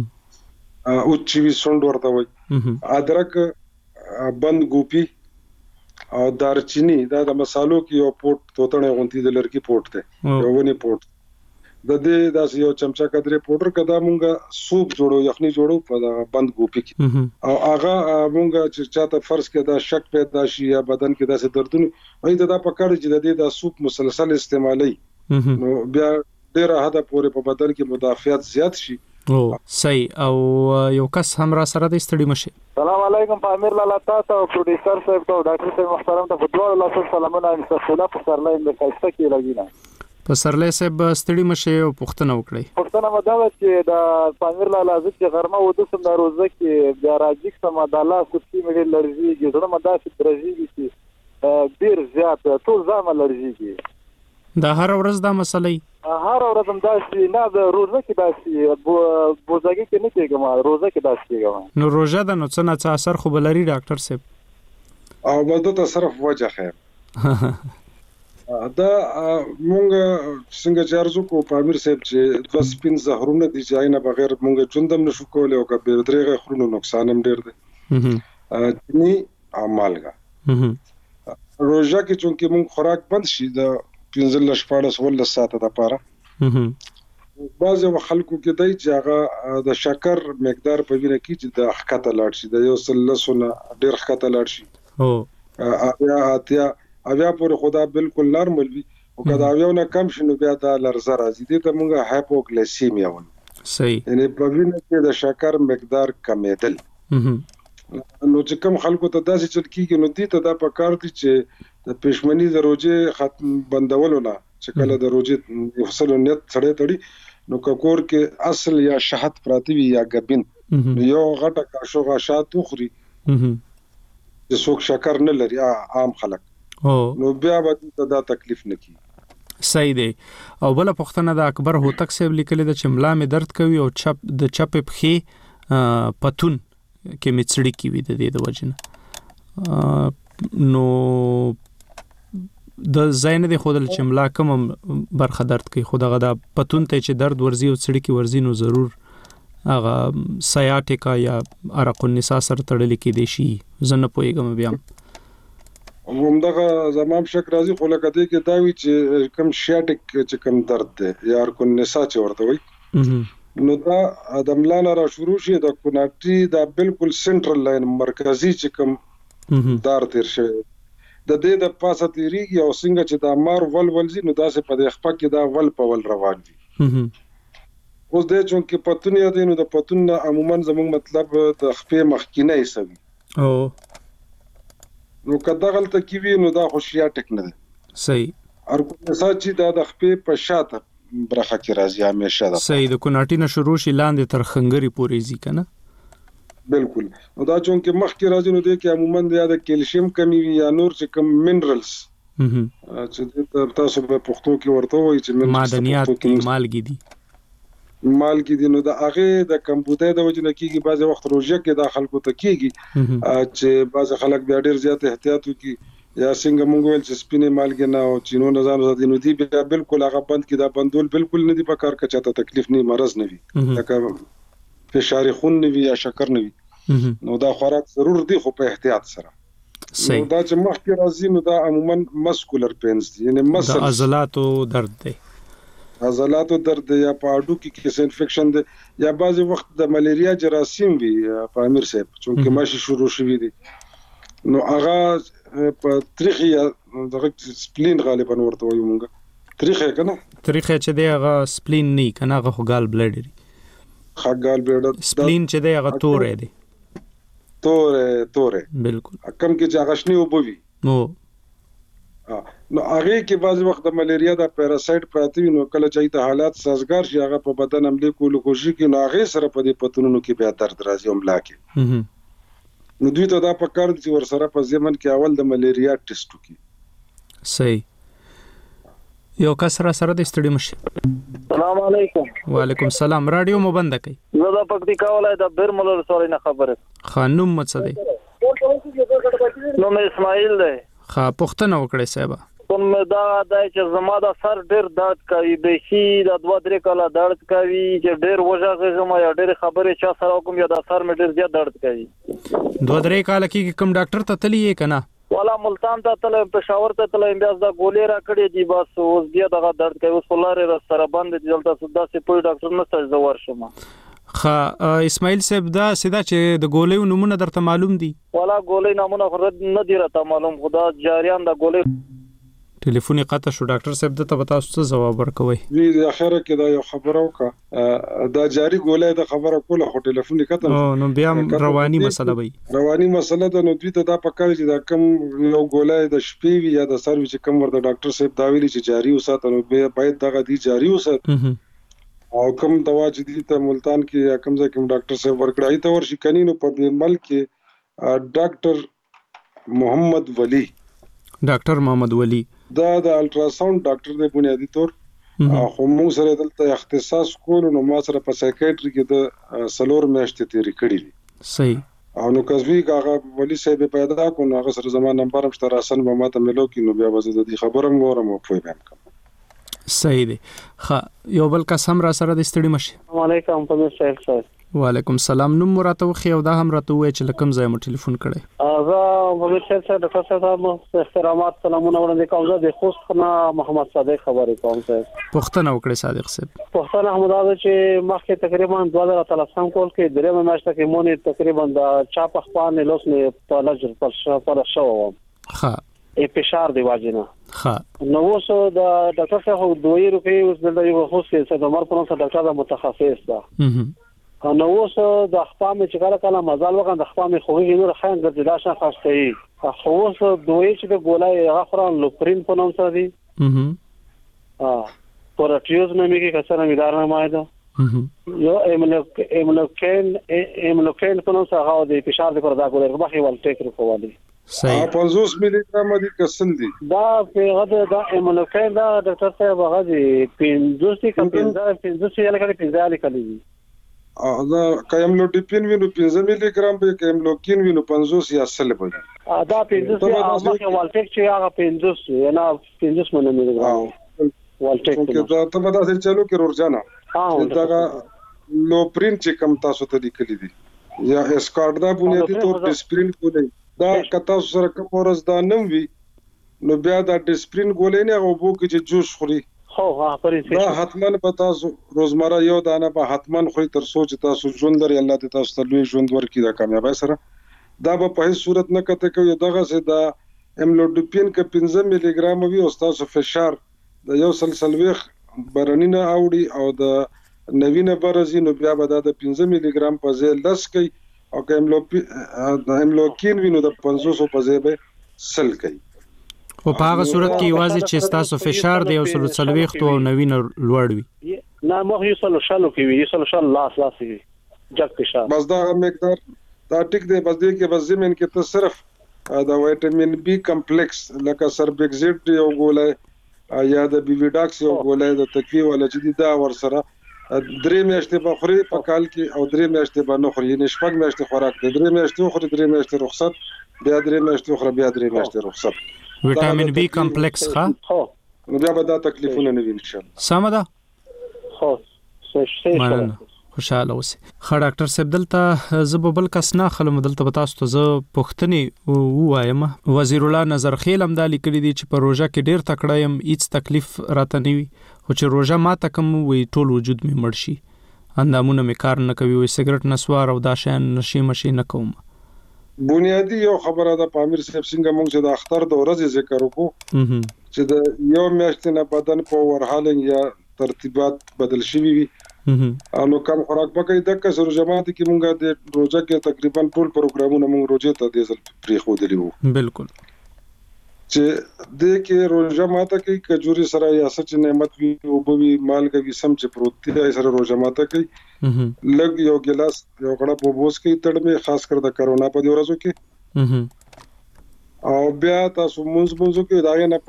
او چې وی سوند ورته وای. ادرک، بند ګوپی او دارچینی دا د مصالو کې یو پوټ توتنه غونتی د لړکی پوټ ته یو ونی پوټ د دې داس یو چمچا قدرې پاوډر کدا مونږه سوپ جوړو، یخني جوړو په بند ګوپی کې، او هغه مونږه چې چاته فرض کې دا شک پیدا شي یا بدن کې داسې دردونه وي ته دا پکړ چې د دې دا سوپ مسلسل استعمالي نو بیا ډیر حدا پورې په بدن کې مدافعت زیات شي. او صحیح. او یو کس هم را سره د استړي مشه. السلام علیکم پامیر لالا تاسو او پروډوسر صاحب او ډاکټر صاحب محترم ته په دوه لاسو سلامونه انشاءالله په سر لاین د کښته کې لګینا. په سرلې صاحب ستړي مشه او پښتنه وکړي. پښتنه مدا چې د پامیر لالا چې غرمه و د سم د روزه کې د راځي سم د الله سپي مې لرزي ګډه مدا چې درځي چې ډیر زیات ټول ځم لرزي کې دا هر ورځ دا مسلې هر ورځ هم دا چې نه د روزه کې دا چې بوزګي کې نه کېږم، روزه کې دا کېږم. نو روزه د نو څه څه اثر خو بلري ډاکټر صاحب او بده تصرف وجه خیر دا مونږ څنګه چارجو کو پامیر صاحب چې د سپین زهرونه دي چې نه بغیر مونږ چوندم نشو کولای او کبه درېغه خورونو نقصان هم ډیر دی. چني عملګه روزه کې چونکه مونږ خوراک بند شي د پنځه لس پاړس ول ساعته د پاره بعض خلکو کې دای چې هغه د شکر مقدار په وینه کې چې د حقته لاړ شي د یو سلسونه ډیر حقته لاړ شي او یا اتیا اویا پورې خدا بالکل نارمل وي او کدا اویا نه کم شنو بیا دا لرزه راځي دي ته مونږه هایپوګلیسیمیا وایي. صحیح. یعنی په وینه کې د شکر مقدار کمیدل. نو چې کوم خلکو ته داسې چل کیږي نو دي ته دا پکار دي چې د پښمنی د روزه ختم بندولو نه چې کله د روزه فصل نیت سړې تړي نو کور کې اصل یا شهد پراتی وي یا غبین یو غټه کاشو غشات خوري چې څوک شکر نه لري عام خلک نو بیا به دا تکلیف نه کی. صحیح دی. او بل پښتنه د اکبر هوتک صاحب لیکل د چملا می درد کوي او چپ د چپ پخې پتون کې مڅړی کی وي د دې د وجنه نو د زین د خودل چملا کوم برخه درد کوي خو دغه د پتون ته چې درد ورزي او څړی کی ورزي نو ضرور هغه سیاټیکا یا عرق النساء سره تړل کې دي شي زنه پويګم بیا همدغه زمام شک راځي خو لکه دې کې دا وی چې کم شیاټک چې کم درد دی یا ارکون نسا چې ورته وي نو دا د ملانه را شروع شي د کوناټي دا بالکل سنټرل لاین مرکزی چې کم دار تیر شي د دې د پاسه تیریږي او څنګه چې دا مار ول ولزي نو دا سه په دې خپل کې دا ول په ول روان وي. اوس دې چون کې پتون یا دې نو د پتون عموما زموږ مطلب د خپې مخکینه حسابي او نو کدا غلطه کی وی نو دا خوشیا ټیک نه صحیح ارکونسا چې دا د خپې په شاته برخه کې راځي همیشه ده. صحیح د کوناټي نه شروع شي لاندې تر خنګري پورې ځي کنه. بالکل. نو دا چون کې مخ کې راځي نو د کې عموما د کیلشیم کمی یا نور چې کم منرالز چې تاسو په پښتو کې ورته وایي چې معدنیات کې مالګي دي مالګي دي نو د هغه د کمپیوټر د وجه نه کېږي بعض وخت روزه کې د خلکو ته کېږي چې بعض خلک بیا ډیر زیات احتیاط وکړي یا څنګه مونږ ویل چې سپینې مالګي نه او چینو نه ځان زادي نو دی بیا بالکل هغه بند کې دا بندول بالکل نه دی په کار کې چاته تکلیف نه مرز نه وي لکه فشار خون نه وي یا شکر نه وي نو دا خوراک ضرور دی خو په احتیاط سره. صحیح. دا چې مخ کې راځي نو دا عموما مسکولر پینز دي یعنی مسل د عضلاتو درد دی عضلاتو درد یا په اډو کې کیس انفیکشن دی یا بعضی وخت د ملیریا جراثیم وي په امیر صاحب چونکه ماشي شروع شوی دي نو هغه په تاریخي دغه سپلین غالبا ورته وایو مونږه تاریخي کنه تاریخي چې دی هغه سپلین نه کنه هغه ګال بلډ دی خګال بلډ سپلین چې دی هغه تورې دی تورې تورې بالکل کم کې چې هغه شنی وبوي نو نو هغه کې بعض وخت د ملیریا د پیراسایت پراتی نو کله چې ته حالات سازگار شي هغه په بدن حمله کول کوشش کوي نو هغه سره په دې پتونونو کې بیا درد راځي حمله کوي نو دوی ته دا پکار دي ور سره په ځمن کې اول د ملیریا ټیسټ وکړي. صحیح. یو کس را سره د استډیوم شي. السلام علیکم. وعلیکم السلام. رادیو مو بند کړئ. زه د پکتیکا ولایت د بیرمل سره نه خبره. خانم مڅ دی. نو مې اسماعیل دی. خا پښتنه وکړې صاحب. کوم دا دای چې زما د سر ډیر درد کوي به شي د دوه درې کاله درد کوي چې ډیر وژغه زما یا ډیر خبرې چا سره کوم یا د سر مې ډیر زیات درد کوي. دوه درې کاله کې کوم ډاکټر ته تلی یې کنه؟ والا ملتان ته تل پېښور ته تل بیا د ګولې را کړې دي بس اوس بیا دغه درد کوي اوس ولاره را سره باندې دلته سودا سي په ډاکټر نه ستاسو زور شم. خا اسماعیل صاحب دا سیدا چې د ګولې نمونه درته معلوم دي؟ والا ګولې نمونه خرد نه دی راته معلوم خدا جاریان د ګولې ټلیفوني قطع شو ډاکټر صاحب د ته تاسو څه جواب ورکوي؟ وی د اخره کې دا یو خبره وکړه دا جاری ګولې د خبره کوله خو ټلیفوني قطع نو بیا رواني مسله وي رواني مسله د نو دوی ته دا پکاره چې دا کم یو ګولې د شپې وی یا د سروي چې کم ورته ډاکټر صاحب دا ویلي چې جاری وساتنو به باید دغه دی جاری وسات او کم دوا چې دي ته ملتان کې یا کم ځای کوم ډاکټر صاحب ورکړای ته ورشي کنينو په دې ملک کې ډاکټر محمد ولی ډاکټر محمد ولی دا د الټراساوند ډاکټر دی بنیادی طور خو موږ سره دلته اختصاص کول نو ما سره په سایکیاتری کې د سلور میاشتې تیری کړی دي. صحیح. او نو کزوی هغه ولی صاحب پیدا کو نو هغه سره زموږ نمبر هم تر اسن به ماته ملو کې نو بیا وځي د خبرم غوړم او په بیان کوم. صحیح دی. خا یو بل قسم را سره د استړي مشه. وعلیکم السلام. وعلیکم السلام. نو مراته خو یو دا هم راته وای چې لکم ځای مو ټلیفون کړي. زه په شهر سره د ډاکټر صاحب احترامات سلامونه وړاندې کوم. زه د خوست نه محمد صادق خبرې کوم. پښتنه وکړه صادق صاحب. پښتنه احمد چې مخکې تقریبا دوه هزار اتلسم کول کې درې میاشتې کې مونږ تقریبا د چا په خوانې لوس نه په لجر پر پر شو. ها ای فشار دی واجنه. ها نو اوس د ډاکټر صاحب دوی روپی اوس د یو خوست کې څه د مر په نوم ډاکټر د متخصص ده. نو اوس د خپام چې کله کله مزال وکړ د خپام خوږی نور خاين د جداشا خاصه خو اوس دوی چې د ګولای غفران لوپرین په نوم سره دي. ها پروتیوز نه میږي کسره میدار نه مایده یو ایملوک ایملوکین ایملوکین په نوم سره د فشار د پر دا ګولای په هیوال ټیک رکوالي. صحیح. پنځوس ملي ګرام دي کسل دي دا په غد دا ایملوکین دا ډاکټر صاحب غږی پنځوس کې پنځه پنځوس یې لکه پنځه لیکلي دي. دا کایملوډیپین وینو پنځه ملي ګرام به کایملوکین وینو پنځوس یا سل به دا پنځوس یا مخه والټیک چې هغه پنځوس یا پنځوس ملي ګرام والټیک دا ته به تاسو چلو کې ورځانا دا لوپرین چې کم تاسو ته لیکلي دي یا اسکارډ دا بنیادی طور ډسپرین کولای دا کتا سره کوم ورځ دا نم وی نو بیا دا ډسپرین کولای نه او بو کې چې جوش خوري خو ها پرې دا حتمن په تاسو روزمره یو دانه په حتمن خو تر سوچ تاسو ژوند لري الله ته تاسو ته لوی ژوند ورکړي دا کامیابی سره دا په هیڅ صورت نه کته کوي دغه سه دا املوډیپین ک پنځه ملي ګرام وي او تاسو فشار د یو سلسلويخ برنینه اوړي او د نوینه برزي نو بیا به دا د پنځه ملي ګرام په ځای لس کوي او ک املوپی د املوکین وینو د پنځوس په ځای به سل کوي. او په هغه صورت کې یوازې چې تاسو فشار دی او سلو څلويخت او نوین لوړ وي نه مخ یو سلو شالو کې وي یو سلو شال لاس لاس وي جګ فشار بس دا مقدار دا ټیک دی بس دې کې بس زمين کې ته صرف دا وټامین بي کمپلیکس لکه سربیکزیټ یو ګولای یا د بي وی ډاکس یو ګولای د تقوی ولا چې دا ور سره درې میاشتې په خوري په کال کې او درې میاشتې په نو خوري نشپږ میاشتې خوراک دی درې میاشتې خوري درې میاشتې رخصت بیا درې میاشتې خوري بیا درې میاشتې رخصت وټامین بي کمپلیکس ښه نو بیا به دا تکلیفونه نه وي ان شاء الله سم ده خو څه خوشاله اوسئ ښه ډاکټر صاحب دلته زه به بل کس نه خلم دلته به تاسو ته زه پوښتنې ووایم وزیر الله نظر خیل هم دا لیکلي دي چې په روژه کې ډېر تکړه یم هیڅ تکلیف راته نه وي خو چې روژه ماته کوم وي ټول وجود مې مړ شي اندامونه مې کار نه کوي وي سګرټ نسوار او دا شیان نشي مشي نه کوم بنیادی یو خبره ده پامیر صاحب څنګه موږ چې د اختر د ورځې ذکر وکړو چې د یو میاشتې نه بدن په ورحالنګ یا ترتیبات بدل شوي وي انو کم خوراک پکې د کسر جماعت کې مونږه د روزه کې تقریبا ټول پروګرامونه مونږ روزه ته د ځل پری خو دلی وو بالکل چې د کې روزه ماته کې کجوري سره یا سچ نعمت وی او بوي مالګه وی سم چې پروت دی سره روزه ماته کې لګ یو ګلاس یو غړپ وبوس کې تړمه خاص کر د کرونا په ورځو کې او بیا تاسو مونږ مونږ کې داغه نه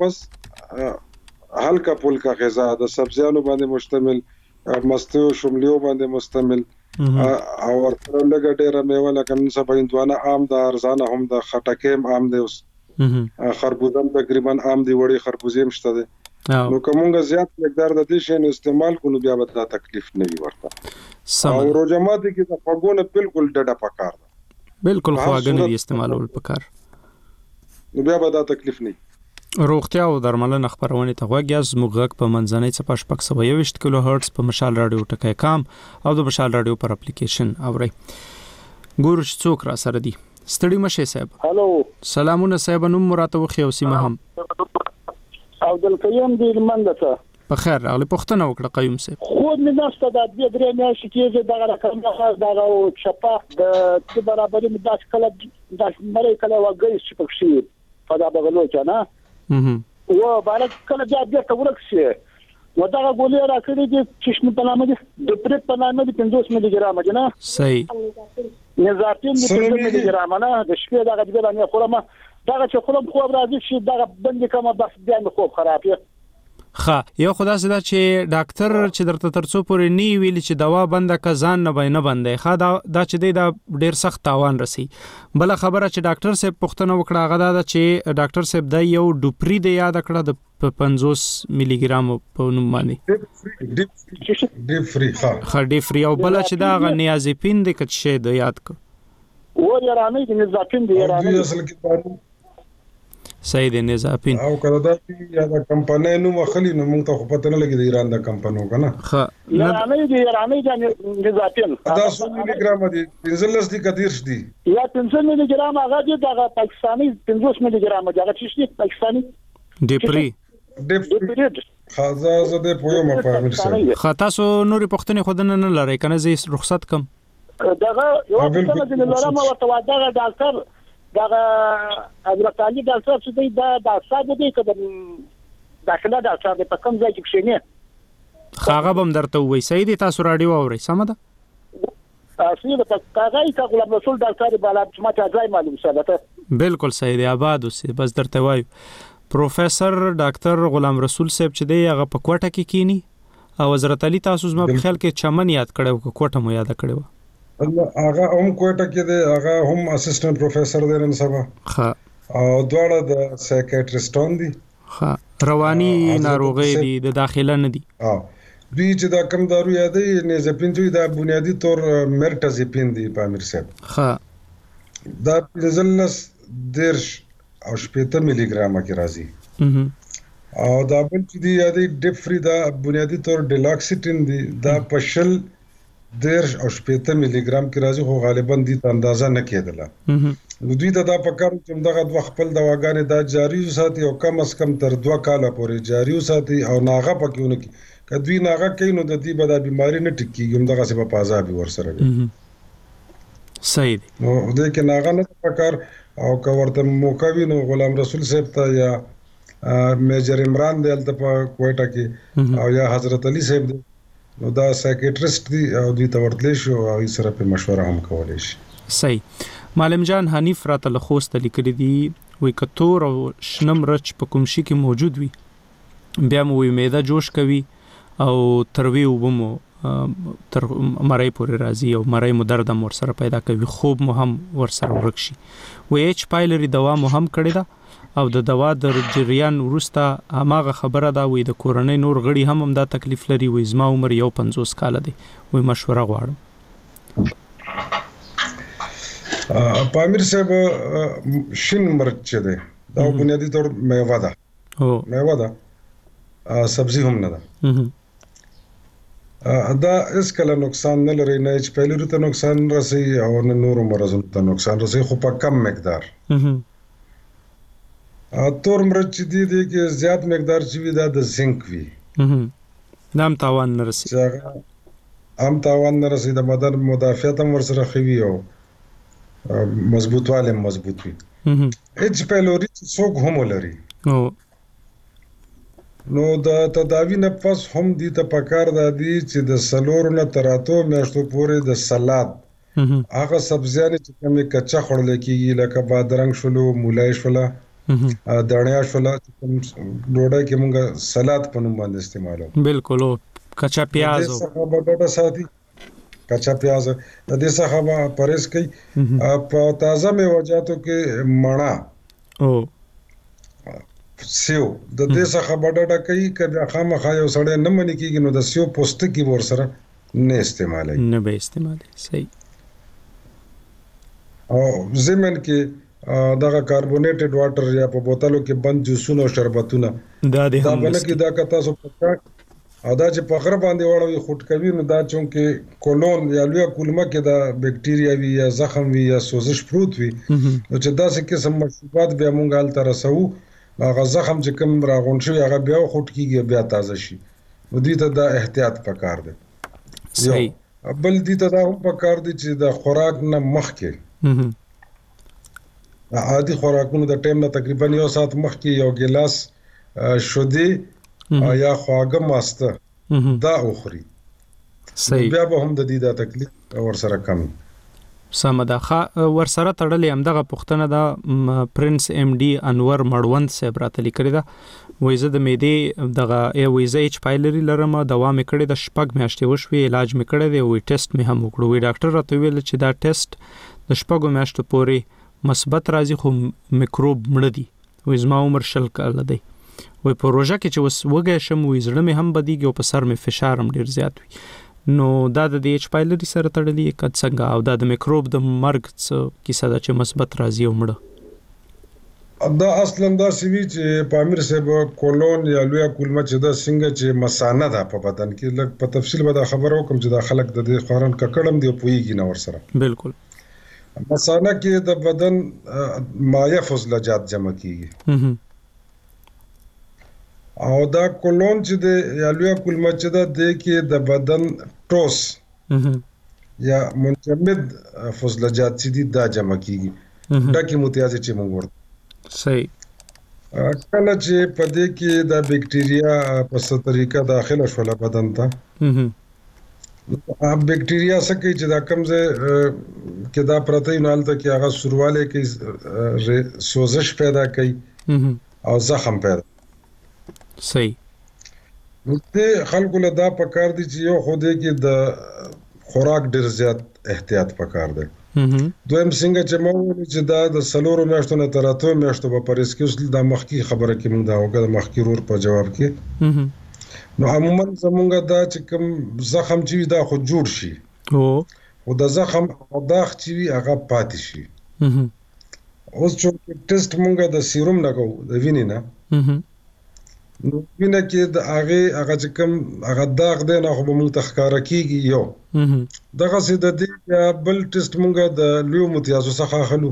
پس هلکا پولکا غذا د سبزیانو باندې مشتمل مستو شملیو باندې مستمل او ورته لګ ډیره میوه لکه نن سبا هندوانه عام د ارزانه هم د خټکیم عام دی اوس خربوزه تقریبا عام دی وړي خربوزه مشته دي نو کومه زیات مقدار د دې شی استعمال کولو بیا به دا تکلیف نه وي ورته او روزمات کې د فګونه بالکل ډډه پکار ده بالکل خواګنې استعمالول پکار نو بیا به دا تکلیف نه روغتیا او درملنه خبرونه ته غوږیاز مغغ په منځنۍ څپه شپږ سوه یوویشت کیلو هرتز په مشال رادیو ټکی کام او د مشال رادیو پر اپلیکیشن اوري ګورو چې څوک را سره دي ستړي مشه صاحب هالو سلامونه صاحب نوم مراته وخی او سیمه هم عبدالقیوم دی منده په خیر راغلی پښتنه وکړه قیوم صاحب خود مې نشته د دې درې میاشتې کې دغه رقم دغه او چپا د څه برابرې مې داس کله داس مړې کله وګړي چې پکې په دا بغلو چانه و بارک کله بیا بیا تورک شي وداغه ګولې راکړي چې چشم په نامه دي د پرې په نامه دي پنځوس ملي ګرام دي نه صحیح نظافین دي پنځوس ملي ګرام نه د شپې دغه دغه نه خورم دغه چې خورم خو راځي چې دغه بندي کومه بس بیا مې خوب خراب یې ښه یو خدا سدا چې ډاکټر چې درته ترڅو پورې نی ویل چې دوا بنده کا ځان نه بینه بندې ښه دا دا چې دی دا ډیر سخت تاوان رسی بل خبره چې ډاکټر صاحب پښتنه وکړه غدا دا چې ډاکټر صاحب د یو ډوپری دی یاد کړه د پنځوس ملي ګرام په نوم باندې ډیپ فری ښه ډیپ فری او بل چې دا غ نیازپین د کڅ شه د یاد کو و یارانه د نیازپین دی یارانه اصل کې صحیح دی نظافین او کله دا یا د کمپنۍ نو مخلي نو موږ ته خو پته نه لګي د ایران د کمپنو کنه ښه یارانه دی یارانه د نظافین دا څو ملي ګرام دي پنځلس دي کثیر دي یا پنځه ملي ګرام هغه دي د پاکستاني پنځوس ملي ګرام دي هغه چې پاکستاني ډیپری ډیپری خازه زده پوهه مفاهیم سره خطا سو نوري پښتني خودنه نه لری کنه زی رخصت کم دغه یو څه د لرم ورته واده ډاکټر دغه حضرت علي ډاکټر چې دی دا ډاکټر دی کده داخله ډاکټر دی په کوم ځای کې کښینه خاغه بم درته وای سید تاسو رادیو اوري سم ده اصلي د کاغای کا غلام رسول ډاکټر بالا چې ما ته ځای معلوم شته بالکل سید آباد اوسه بس درته وای پروفیسور ډاکټر غلام رسول صاحب چې دی هغه په کوټه کې کینی او حضرت علي تاسو زما په خیال کې چمن یاد کړو کوټه مو یاد کړو هغه هم کوټه کې دی هغه هم اسسټنټ پروفیسور دی نن سبا ښه او دواړه د سایکیاټریسټون دي ښه رواني ناروغي دي د داخله نه دي ها دوی چې دا کم دارو یادې نه زپین دوی دا بنیادی طور مرټازپین دی په امیر صاحب ښه دا پنځلس درش او شپږ ملي ګرام کې راځي او دا بل چې دی یادې ډیپ فری دا بنیادی طور ډیلاکسیټین دی دا پشل درش او شپږ ملي ګرام کې راځي خو غالبا دې ته اندازه نه کېدله نو دوی ته دا پکار چې دغه د خپل دواګانې دا جاری وساتي او کم از کم تر دوه کاله پورې جاری وساتي او ناغه پکېونه کې کدوې ناغه کوي نو د دې به دا بیماری نه ټیکيږي دغه څه په عذاب ورسره وي صحیح نو دې کې ناغه نه پکار او که ورته موقع وي نو غلام رسول صاحب ته یا میجر عمران دی الته په کوټه کې او یا حضرت علي صاحب دی نو دا سایکیټریسټ دی او دوی ته ورتلی شو او یې سره په مشوره هم کولی شي. صحیح. معلم جان حنیف راته له خوست لیکلي دي وایي که تور او شنه مرچ په کوم شي کې موجود وي بیا مو وایي معده جوش کوي او تروي اوبه مو تر مړی پورې راځي او مړی مو درد هم ورسره پیدا کوي خوب مو هم ورسره ورک شي. وایي ایچ پایلري دوا مو هم کړې ده او د دوا د جریان وروسته هماغه خبره ده وایي د کورنۍ نور غړي هم همدا تکلیف لري. وایي زما عمر یو پنځوس کاله دی وایي مشوره غواړم. پامیر صاحب شین مرچ چې دی دا بنیادی طور میوه ده میوه ده سبزی هم نه ده دا اس کله نقصان نه لري نه چې پهلو ته نقصان رسي او نه نور مرزونو ته نقصان رسي خو په کم مقدار. ا تور مرچ دي دي کې زیات مقدار چې وي دا د زنک وي نام تاوان نه رسي هم تاوان نه رسي د بدن مدافعت هم ورسره خوي او مضبوطواله مضبوط وي. اچ پهلوري څوک هم لري نو د تداوی نه پس هم دي ته پکار د دي چې د سلور نه تراتو میاشتو پورې د سلاد هغه سبزیانې چې کومه کچا خړل کېږي لکه بادرنګ شولو مولای شولا دړیا شولا ډوډۍ کې موږ سلاد په نوم باندې استعمالو. بالکل کچا پیاز او بټاټا ساتي کچا پیاز د دې څخه پرېز کوي په تازه میوه‌جاتو کې مڼه او سیو د دې څخه بډاټا کوي کله خامخا یو سړی نه مني کېږي نو د سیو پوستکی ور سره نه استعمالي نه به استعمالي. صحیح. او زمن کې دغه کاربونیټډ واټر یا په بوتلو کې بند جوسونه او شربتونه دا د هم بل کې دا کتا سو پکا او دا چې په غره باندې وړوي خټ کوي نو دا چونکه کولون یا لوی کولمه کې دا بکټیریا وی یا زخم وی یا سوزش پروت وي نو چې دا څه قسم مشروبات بیا مونږ حل تر رسو هغه زخم چې کوم راغون شي هغه بیا خټ کیږي بیا تازه شي نو دې ته دا احتیاط پکار دی. صحیح. بل دې ته دا هم پکار دی چې د خوراک نه مخکې عادي خوراکونو د ټیم نه تقریبا یو ساعت مخکې یو ګلاس شودي یا خواږه ماسته دا اخري. صحیح. بیا به هم د دې د تکلیف ور سره کم سمدا خا ور سره تړلې هم دغه پښتنه دا پرنس ام ډي انور مړوند صاحب راته لیکلی دا وایي زه د معدې دغه وایي زه ایچ پایلري لرم دوا مې کړې د شپږ میاشتې وشوې علاج مې کړی دی وایي ټیسټ مې هم وکړو وایي ډاکټر راته ویل چې دا ټیسټ د شپږو میاشتو پورې مثبت راځي خو میکروب مړه دي وایي زما عمر شل کاله دی وایي په روژه کې چې اوس وږی شم وایي زړه مې هم بدیږي او په سر مې فشار هم ډېر زیات وي نو دا د ایچ پایلري سره تړلې کد څنګه او دا د میکروب د مرګ څه کیسه ده چې مثبت راځي او مړه دا اصلا دا سوي چې پامیر صاحب کولون یا لوی کولمه چې دا څنګه چې مسانه ده په بدن کې لږ په تفصیل به دا خبر وکم چې دا خلک د دې خورن ککړم دی پويږي نه ور سره. بالکل. مسانه کې د بدن مایع فضلجات جمع کیږي او دا کولون چې د یا لوی کولمه چې دا د کې د بدن ټوس یا منجمد فضلجات چې دي دا جمع کیږي دا کې متیازه چې موږ ورته. صحیح. کله چې په دې کې دا بکټیریا په څه طریقه داخله شول بدن ته بکټیریا څه کوي چې دا کمزه کې دا پروتین حالت کې هغه سرواله کې سوزش پیدا کوي او زخم پیدا. صحیح. د خلکو له دا پکار دي چې یو خوده کې د خوراک ډیر زیات احتیاط پکار دی. دویم څنګه چې مو چې دا د سلورو میاشتو نه تر اتو میاشتو په پریس کې د مخکې خبره کې موږ دا وکړه مخکې رور په جواب کې نو عموما زمونږ دا چې کوم زخم چې دا خو جوړ شي او د زخم داغ چې وي هغه پاتې شي. اوس چې ټیسټ موږ د سیروم نه کوو د وینې نه نو وینه کې د هغه هغه چې کوم هغه داغ دی نه خو به موږ تخکاره کیږي یو دغه سي د دې بل ټیسټ موږ د لیو متیازو څخه اخلو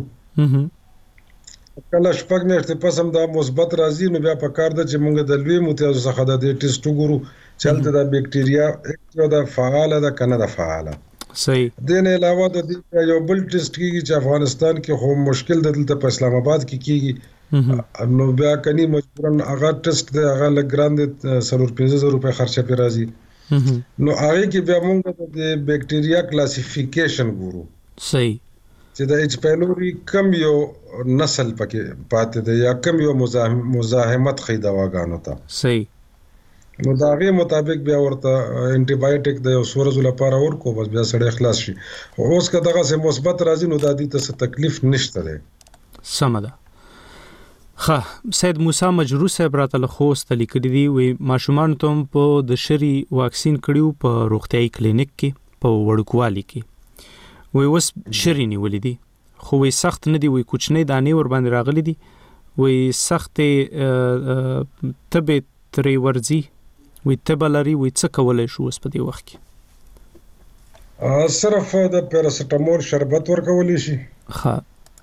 کله شپږ میاشتې پس هم دا مثبت راځي نو بیا په کار ده چې موږ د لیو متیازو څخه د دې ټیسټ وګورو چې هلته د بکټیریا یو د فعاله ده کنه د فعاله. صحیح. دین علاوه د دې یو بل ټیسټ کیږي چې افغانستان کې خو مشکل د دلته په اسلام آباد کې کیږي نو بیا کني مجبورن هغه ټیسټ دی هغه لګران دي سلور پنځه زره روپے خرچه پی راځي نو هغه کې بیا موږ د بیکټیریا کلاسیفیکیشن ګورو صحیح چې د ایچ پایلوري کم یو نسل پکې پاتې دی یا کم یو مزاحمت خې دواګانو ته صحیح نو دا غي مطابق بیا ورته انټي بایوټیک د یو سورزو لپاره ورکو بس بیا سړی خلاص شي اوس که دغه سه مثبت راځي نو د دې ته تکلیف نشته دی سمه ده ښه سید موسی مجروح صاحب راته له خوست لیکلي دي وي ماشومان ته په د شری واکسین کړیو په روغتيایي کلینیک کې په وړکوالي کې وي وس شری نیولې دي خو وي سخت نه دي وي کوچنی دانې ور باندې راغلي دي وي سخت تبه تری ورزي وي تبلري وي څه کولای شو اوس په دې وخت کې صرف د پیراسټامول شربت ورکول شي ښه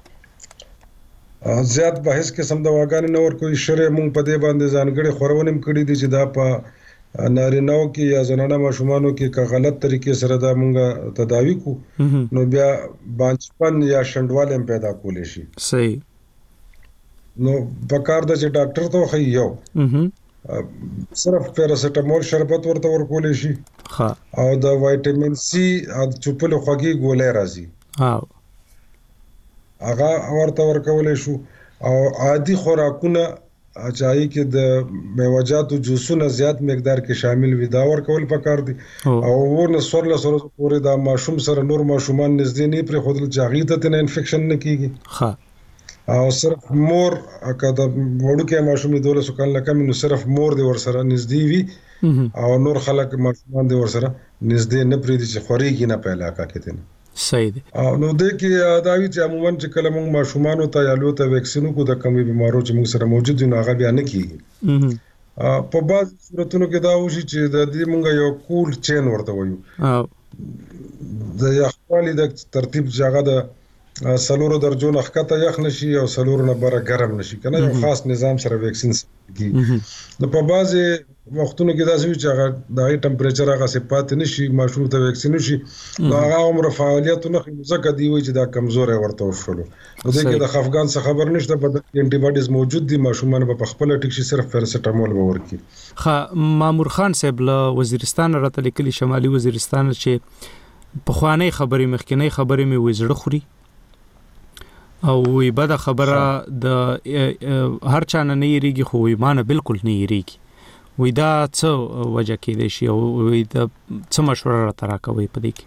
زیات بحث قسم د واګان نه ور کوئی شری مونږ په دې باندې ځانګړي خورونم کړی دي چې دا په نارینهو کې یا زنانه ماشومانو کې که غلط طریقې سره دا مونږه تداوی کو نو بیا بانچپن یا شندوال هم پیدا کولې شي صحیح نو پکار د چې ډاکټر ته خو یو صرف پیراسټامول شربت ورته ورکولې شي ها او د وایټامین سی او چوپل خوږی ګولې راځي ها هغه ورته ورکولې شو او عادي خوراکونه چای کې د میوه‌جاتو جوسونه زیات مقدار کې شامل وي دا ورکول پکار دي او ورنه سورله سره پورې دا ماشوم سره نور ماشومان نږدې نه پرې خودل چاغي ته نه انفیکشن نه کیږي ها او صرف مور کده وړو کې ماشوم دوله سکان لکه نو صرف مور دی ور سره نږدې وي او نور خلک ماشومان دی ور سره نږدې نه پرې دي چې خوريږي نه پیدا کا کېدنه صحیح دی او نو د کې دا وی چې عموما چې کله موږ ماشومان ته یا لوته ویکسینو کو د کمی بیمارو چې موږ سره موجود دي نو هغه بیا نه کیږي په بعض صورتونو کې دا وشي چې د دې موږ یو کول چین ورته وایو د یخوالي د ترتیب ځای د سلورو درجو نه ښکته یخ نشي او سلورو نه بره ګرم نشي کنه یو خاص نظام سره ویکسین کیږي نو په بعض وختونو کې دا چې هغه د ټمپریچر هغه صفات نشي ماشوم ته ویکسین شي نو هغه عمر فعالیت نه ځکه دی وي چې دا کمزوري ورته وشولو نو دغه د افغان څخه خبر نشته په انټي باډیز موجود دي ماشومان په خپل ټیک شي صرف پیراسټامول ورکي ښه مامور خان صاحب له وزیرستان راته لیکلي شمالي وزیرستان چې په خواني خبرې مخکنی خبرې مې وزړه خوري او وی بده خبره د هر چا نه یریږي خو ایمانه بالکل نه یریږي وی دا څه وجه کې دی شي او وی دا څه مشوره را ترا کوي په دې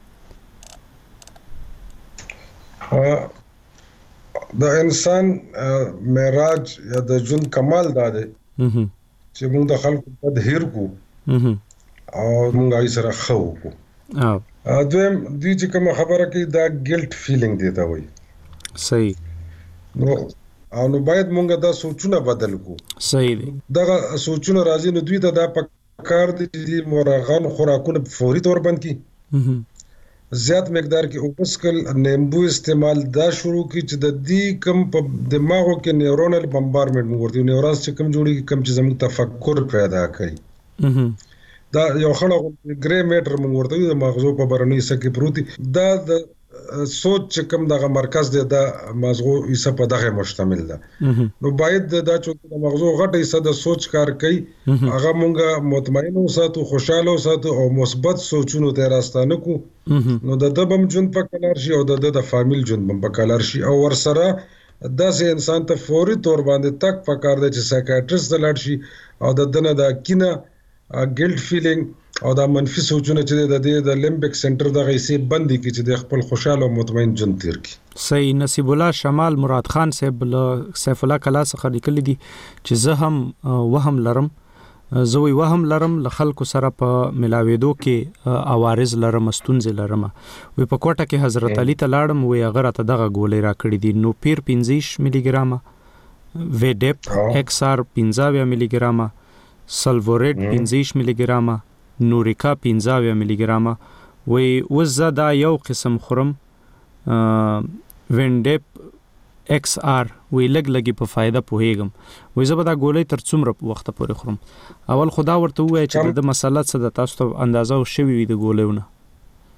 کې د انسان معراج یا د جون کمال دا دی چې موږ د خلکو په دهیر کو او موږ یې سره خو کو او دویم دې چې کوم خبره کې دا ګیلټ فیلینګ دی دا وی صحیح نو او نو باید مونږه دا سوچونه بدل کو صحیح دي دا سوچونه راځي نو دوی ته دا پکار دي چې مرغان خوراکونه فوري تور بند کی زیات مقدار کې اوپسکل نیمبو استعمال دا شروع کی چې د دې کم په دماغو کې نیورونل بمبارمنټ موږ ورته نیورونز چې کم جوړي کم چې زموږ تفکر پیدا کوي دا یو خړه ګری میټر موږ ورته د مغزو په برني سکه پروتي دا د سوچ چې کوم دغه مرکز دی دا مغزو یې په دغه مشتمل ده نو باید دا چې د مغزو غټه حصہ د سوچ کار کوي هغه مونږه مطمئن اوساتو خوشاله اوساتو او مثبت سوچونو ته راستانه کو نو د دبم جون په کلر شي او د د فامیل جون په کلر شي او ورسره داسې انسان ته فوري تور باندې تک پکار دی چې سایکیاټریست ته لاړ شي او د دنه د کینه ګیلټ فیلینګ او دا منفي سوچونه چې د دې د لیمبیک سنټر د غیسي بندي کې چې د خپل خوشاله او مطمئن جون تیر کی صحیح نصیب الله شمال مراد خان صاحب سیف الله کلا څخه لیکل دي چې زه هم وهم لرم زوی وهم لرم ل خلکو سره په ملاويدو کې اوارز لرم ستونزې لرم وي په کوټه کې حضرت علي ته لاړم وي هغه ته دغه ګولې را کړې دي نو پیر پنځه ملي ګرام ویډپ ایکس آر پنځه ملي ګرام سلفوریټ پنځه ملي ګرام نوریکا پنځه ملي ګرام وي وزه دا یو قسم خورم وینډپ ایکس آر وی لګ لګي په فائدہ پوهیږم وی زبدا ګولې تر څومره وخت پورې خورم اول خدا ورته وای چې د مسله څه د تاسو ته اندازه او شوی وي د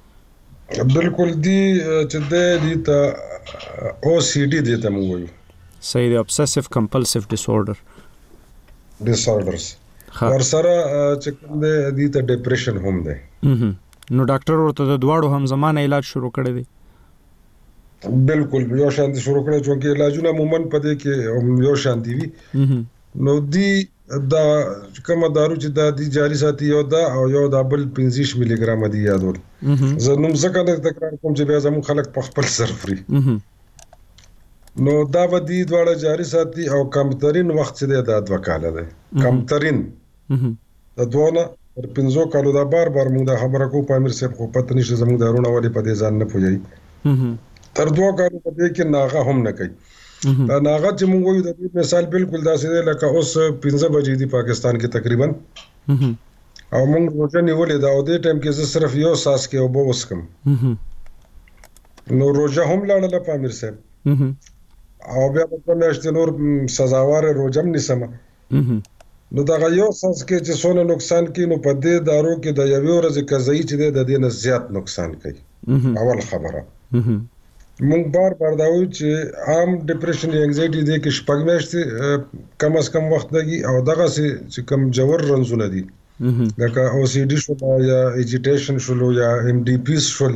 ګولېونه بالکل دی چې د دې ته او سی ډي دې ته موږ صحیح دی. obsessive compulsive disorder disorders ورسره چې کوم دی د ډیپریشن هم دی. نو ډاکټر ورته د دواړو هم زمانه علاج شروع کړی دی. بالکل یو شان دي شروع کړی چې علاجونه عموما په دې کې یو شان دي وي. نو دی دا کوم دارو چې دا دي جاری ساتي یو دا او یو دا بل پنځه ملي ګرام دي یادول. زه نوم ځکه نه تکرار کوم چې بیا زموږ خلک په خپل سر فري. نو دا به دي دواړه جاری ساتي او کمترین وخت چې دا دوه کاله دی. کمترین د دوه تر پنځو کالو دا بار بار موږ دا خبره کوو په امیر صاحب خو پته نشته زموږ دارونه ولې په دې ځان نه پوهیږي. تر دوه کالو په دې کې ناغه هم نه کوي. دا ناغه چې موږ وایو د مثال بالکل داسې دی لکه اوس پنځه بجې دی پاکستان کې تقریبا او موږ روزه نیولې دا او دې ټایم کې زه صرف یو ساس کې او بوس کم نو روزه هم لاړه په امیر صاحب او بیا په میاشتې نور سزاوار روزه هم نسم. نو دا یو ساس کې چې څونه نقصان کوي نو په دې دارو کې د یوې ورځې قضایي چې د دې نه زیات نقصان کوي. اول خبره مونږ بار بار دا وایو چې عام ډیپریشن یا انگزایټي دی کې شپږ میاشتې کم از کم وخت لګي او دغه چې کم جوړ رنځونه دي لکه او سی ډي شو یا ایجیټیشن شو یا ام ډي پی شو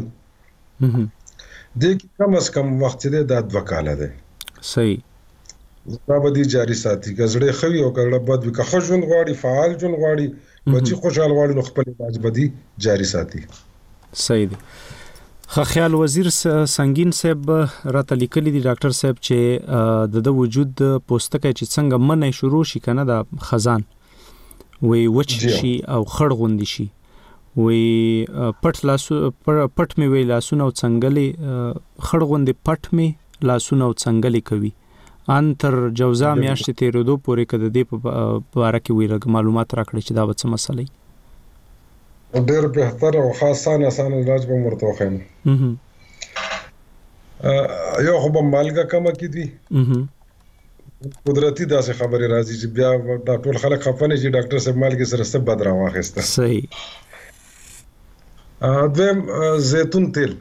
د کم از کم وخت دی د دوه کاله دی. صحیح. دا به دي جاری ساتي کزړې خوي او کړه بد وکه خو ژوند غواړي فعال ژوند غواړي بچي خوشاله غواړي نو خپل علاج به دي جاری ساتي. صحیح دی. خیال وزیر سنگین صاحب راته لیکلی دی ډاکټر صاحب چې د د وجود پوستکی چې څنګه منې شروع شي کنه د خزان وی وچ شي او خړ غوندي شي وی پټ لاسو پټ می وی لاسونه او څنګهلي خړ غوندي پټ می لاسونه او څنګهلي کوي ان تر جوزا میاشتې تیرودو پورې کده دی په باره کې وی معلومات راکړي چې دا وڅ مسلې ډېر بهتر او خاصانه اسانه علاج به مرته وخم. یو خو به مالګه کم کیدی قدرتي داسې خبره راځي چې بیا دا ټول خلک خفنه چې ډاکټر صاحب مالګه سره څه بدرا واخیسته. صحیح. دویم زیتون تیل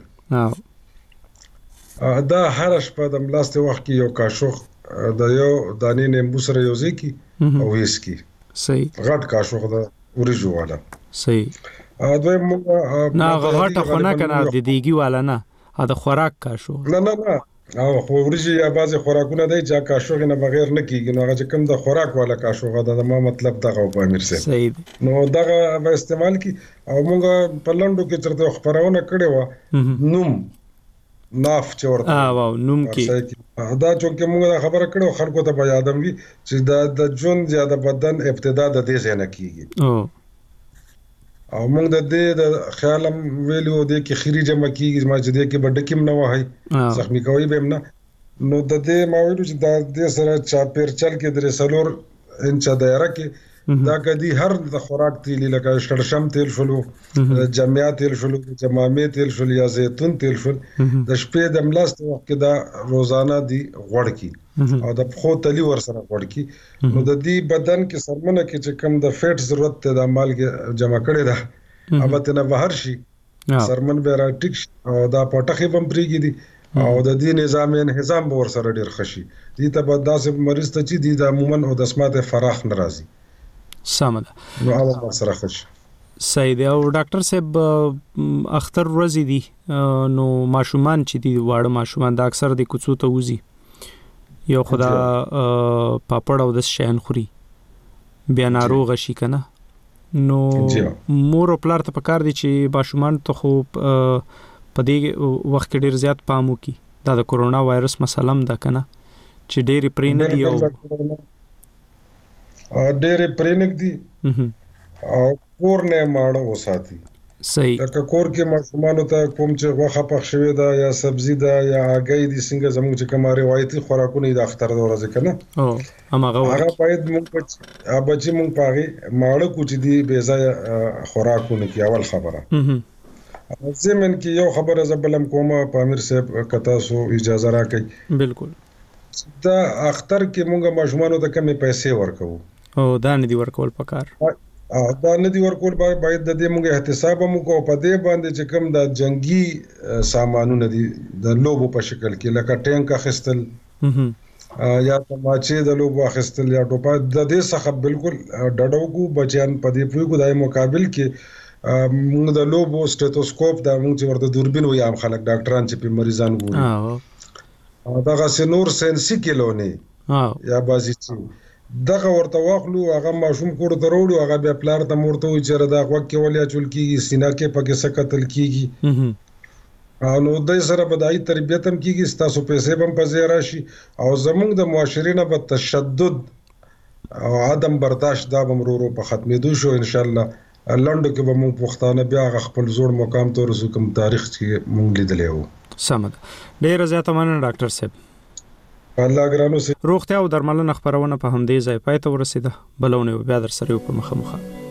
دا هر شپه د ملاسته وخت کې یو کاشوخ د یو دانې نیمبو سره یو ځکی او ویسکی. صحیح. غټ کاشوخ د ورجو والا. صحیح. دوی موږ نه غټه خو نه کنه د دیګي والا نه ا د خوراک کا شو نه نه نه او خو ورجی یا بعض خوراکونه دی چې کا شو نه بغیر نه کیږي نو هغه کوم د خوراک والا کا شو غدا د ما مطلب دغه په امیر صاحب. صحیح. نو دغه به استعمال کی او موږ په لندو کې چرته خبرونه کړې و نوم ناف چورته اه واو نوم کې دا چې موږ خبره کړو خلکو ته به یادم وي چې د جون یا د بدن ابتدا د دې ځای نه کیږي. او او موږ د دې د خیالم ویلو د کې خيري جمع کیږي ما چې د کې بډکیم نه وای زخمی کوي به نه نو د دې ما ویلو چې د دې سره چا پیر چل کې درې سلور انچ دایره کې دا کدي هر د خوراک تیل لکه شړشم تیل شلو جمعیا تیل شلو جمامه تیل شلو یا زیتون تیل شل د شپې د ملاست وخت کې دا روزانه دی غوړ کی او د خو تلی ور سره غوړ کی نو د دې بدن کې سرمنه کې چې کم د فیټ ضرورت ته د مالګه جمع کړي دا اوبه ته نه بهر شي سرمن به را ټیک او دا پټخې بم پریږي دي او د دې نظام انهضام به ور سره ډیر خشي دي ته به داسې مریض ته چې دي د عموما او د سماعت فراخ ناراضي. سمه نو هغه سره خشي. صحیح دی. او ډاکټر صاحب اختر ورځې دي نو ماشومان چې دي واړه ماشومان دا اکثر د کوڅو ته وځي یو خدا پاپړ او د شین خوري بیا ناروغ شي کنه نو مور او پلار ته پکار دي چې ماشومان ته خو په دې وخت کې ډیر زیات پام وکړي دا د کورونا وایرس مسلم ده کنه چې ډیر پرین دي او ډیر پرینک دي او کور نه ماړه وساتي. صحیح. لکه کور کې ماشومان ته کوم چې غوښه پخ شوی دا یا سبزی دا یا هګۍ دي څنګه زموږ چې کوم روایتي خوراکونه د اختر د ورځې کنه او هغه هغه باید موږ په بچي موږ پاغي ماړه کو چې دی بے ځای خوراکونه کې اول خبره زمين کې یو خبره زبلم کومه په امیر صاحب کتا سو اجازه راکړي. بالکل. دا اختر کې موږ ماشومان ته کمې پیسې ورکو او دا نه دی ورکول پکار دا نه دی ورکول باید د دې موږ احتساب مو کو په دې باندې چې کوم د جنگي سامانونه دي د لوبو په شکل کې لکه ټینک اخستل یا تماچې د لوب واخیستل یا ټوپا د دې څخه بالکل ډډو کو بچیان په دې پوي کو دای مقابل کې موږ د لوب سټیتوسکوپ د موږ چې ورته دوربین وي عام خلک ډاکټران چې په مریضان ګوري دا غسنور سنسي کیلونی یا بازي چې دغه ورته واخلو هغه ماشوم کور ته وروړو هغه بیا پلار ته مورته وي چې دا وخت کې ولیا چول کیږي سینا کې پکې سکتل کیږي نو دای سره بدایي تربیت هم کیږي تاسو پیسې هم پځې راشي او زموږ د معاشرینه په تشدد او عدم برداشت دا بمرورو په ختمېدو شو ان شاء الله لنډو کې به موږ پښتانه بیا خپل زوړ مقام ته ورسو کوم تاریخ چې موږ لیدلې وو سمد ډیر زیاته مننه ډاکټر صاحب الله ګرانو سي روغتیا او درملنه خبرونه په همدې ځای پای ته ورسیده بلونه بیا در سره په مخه مخه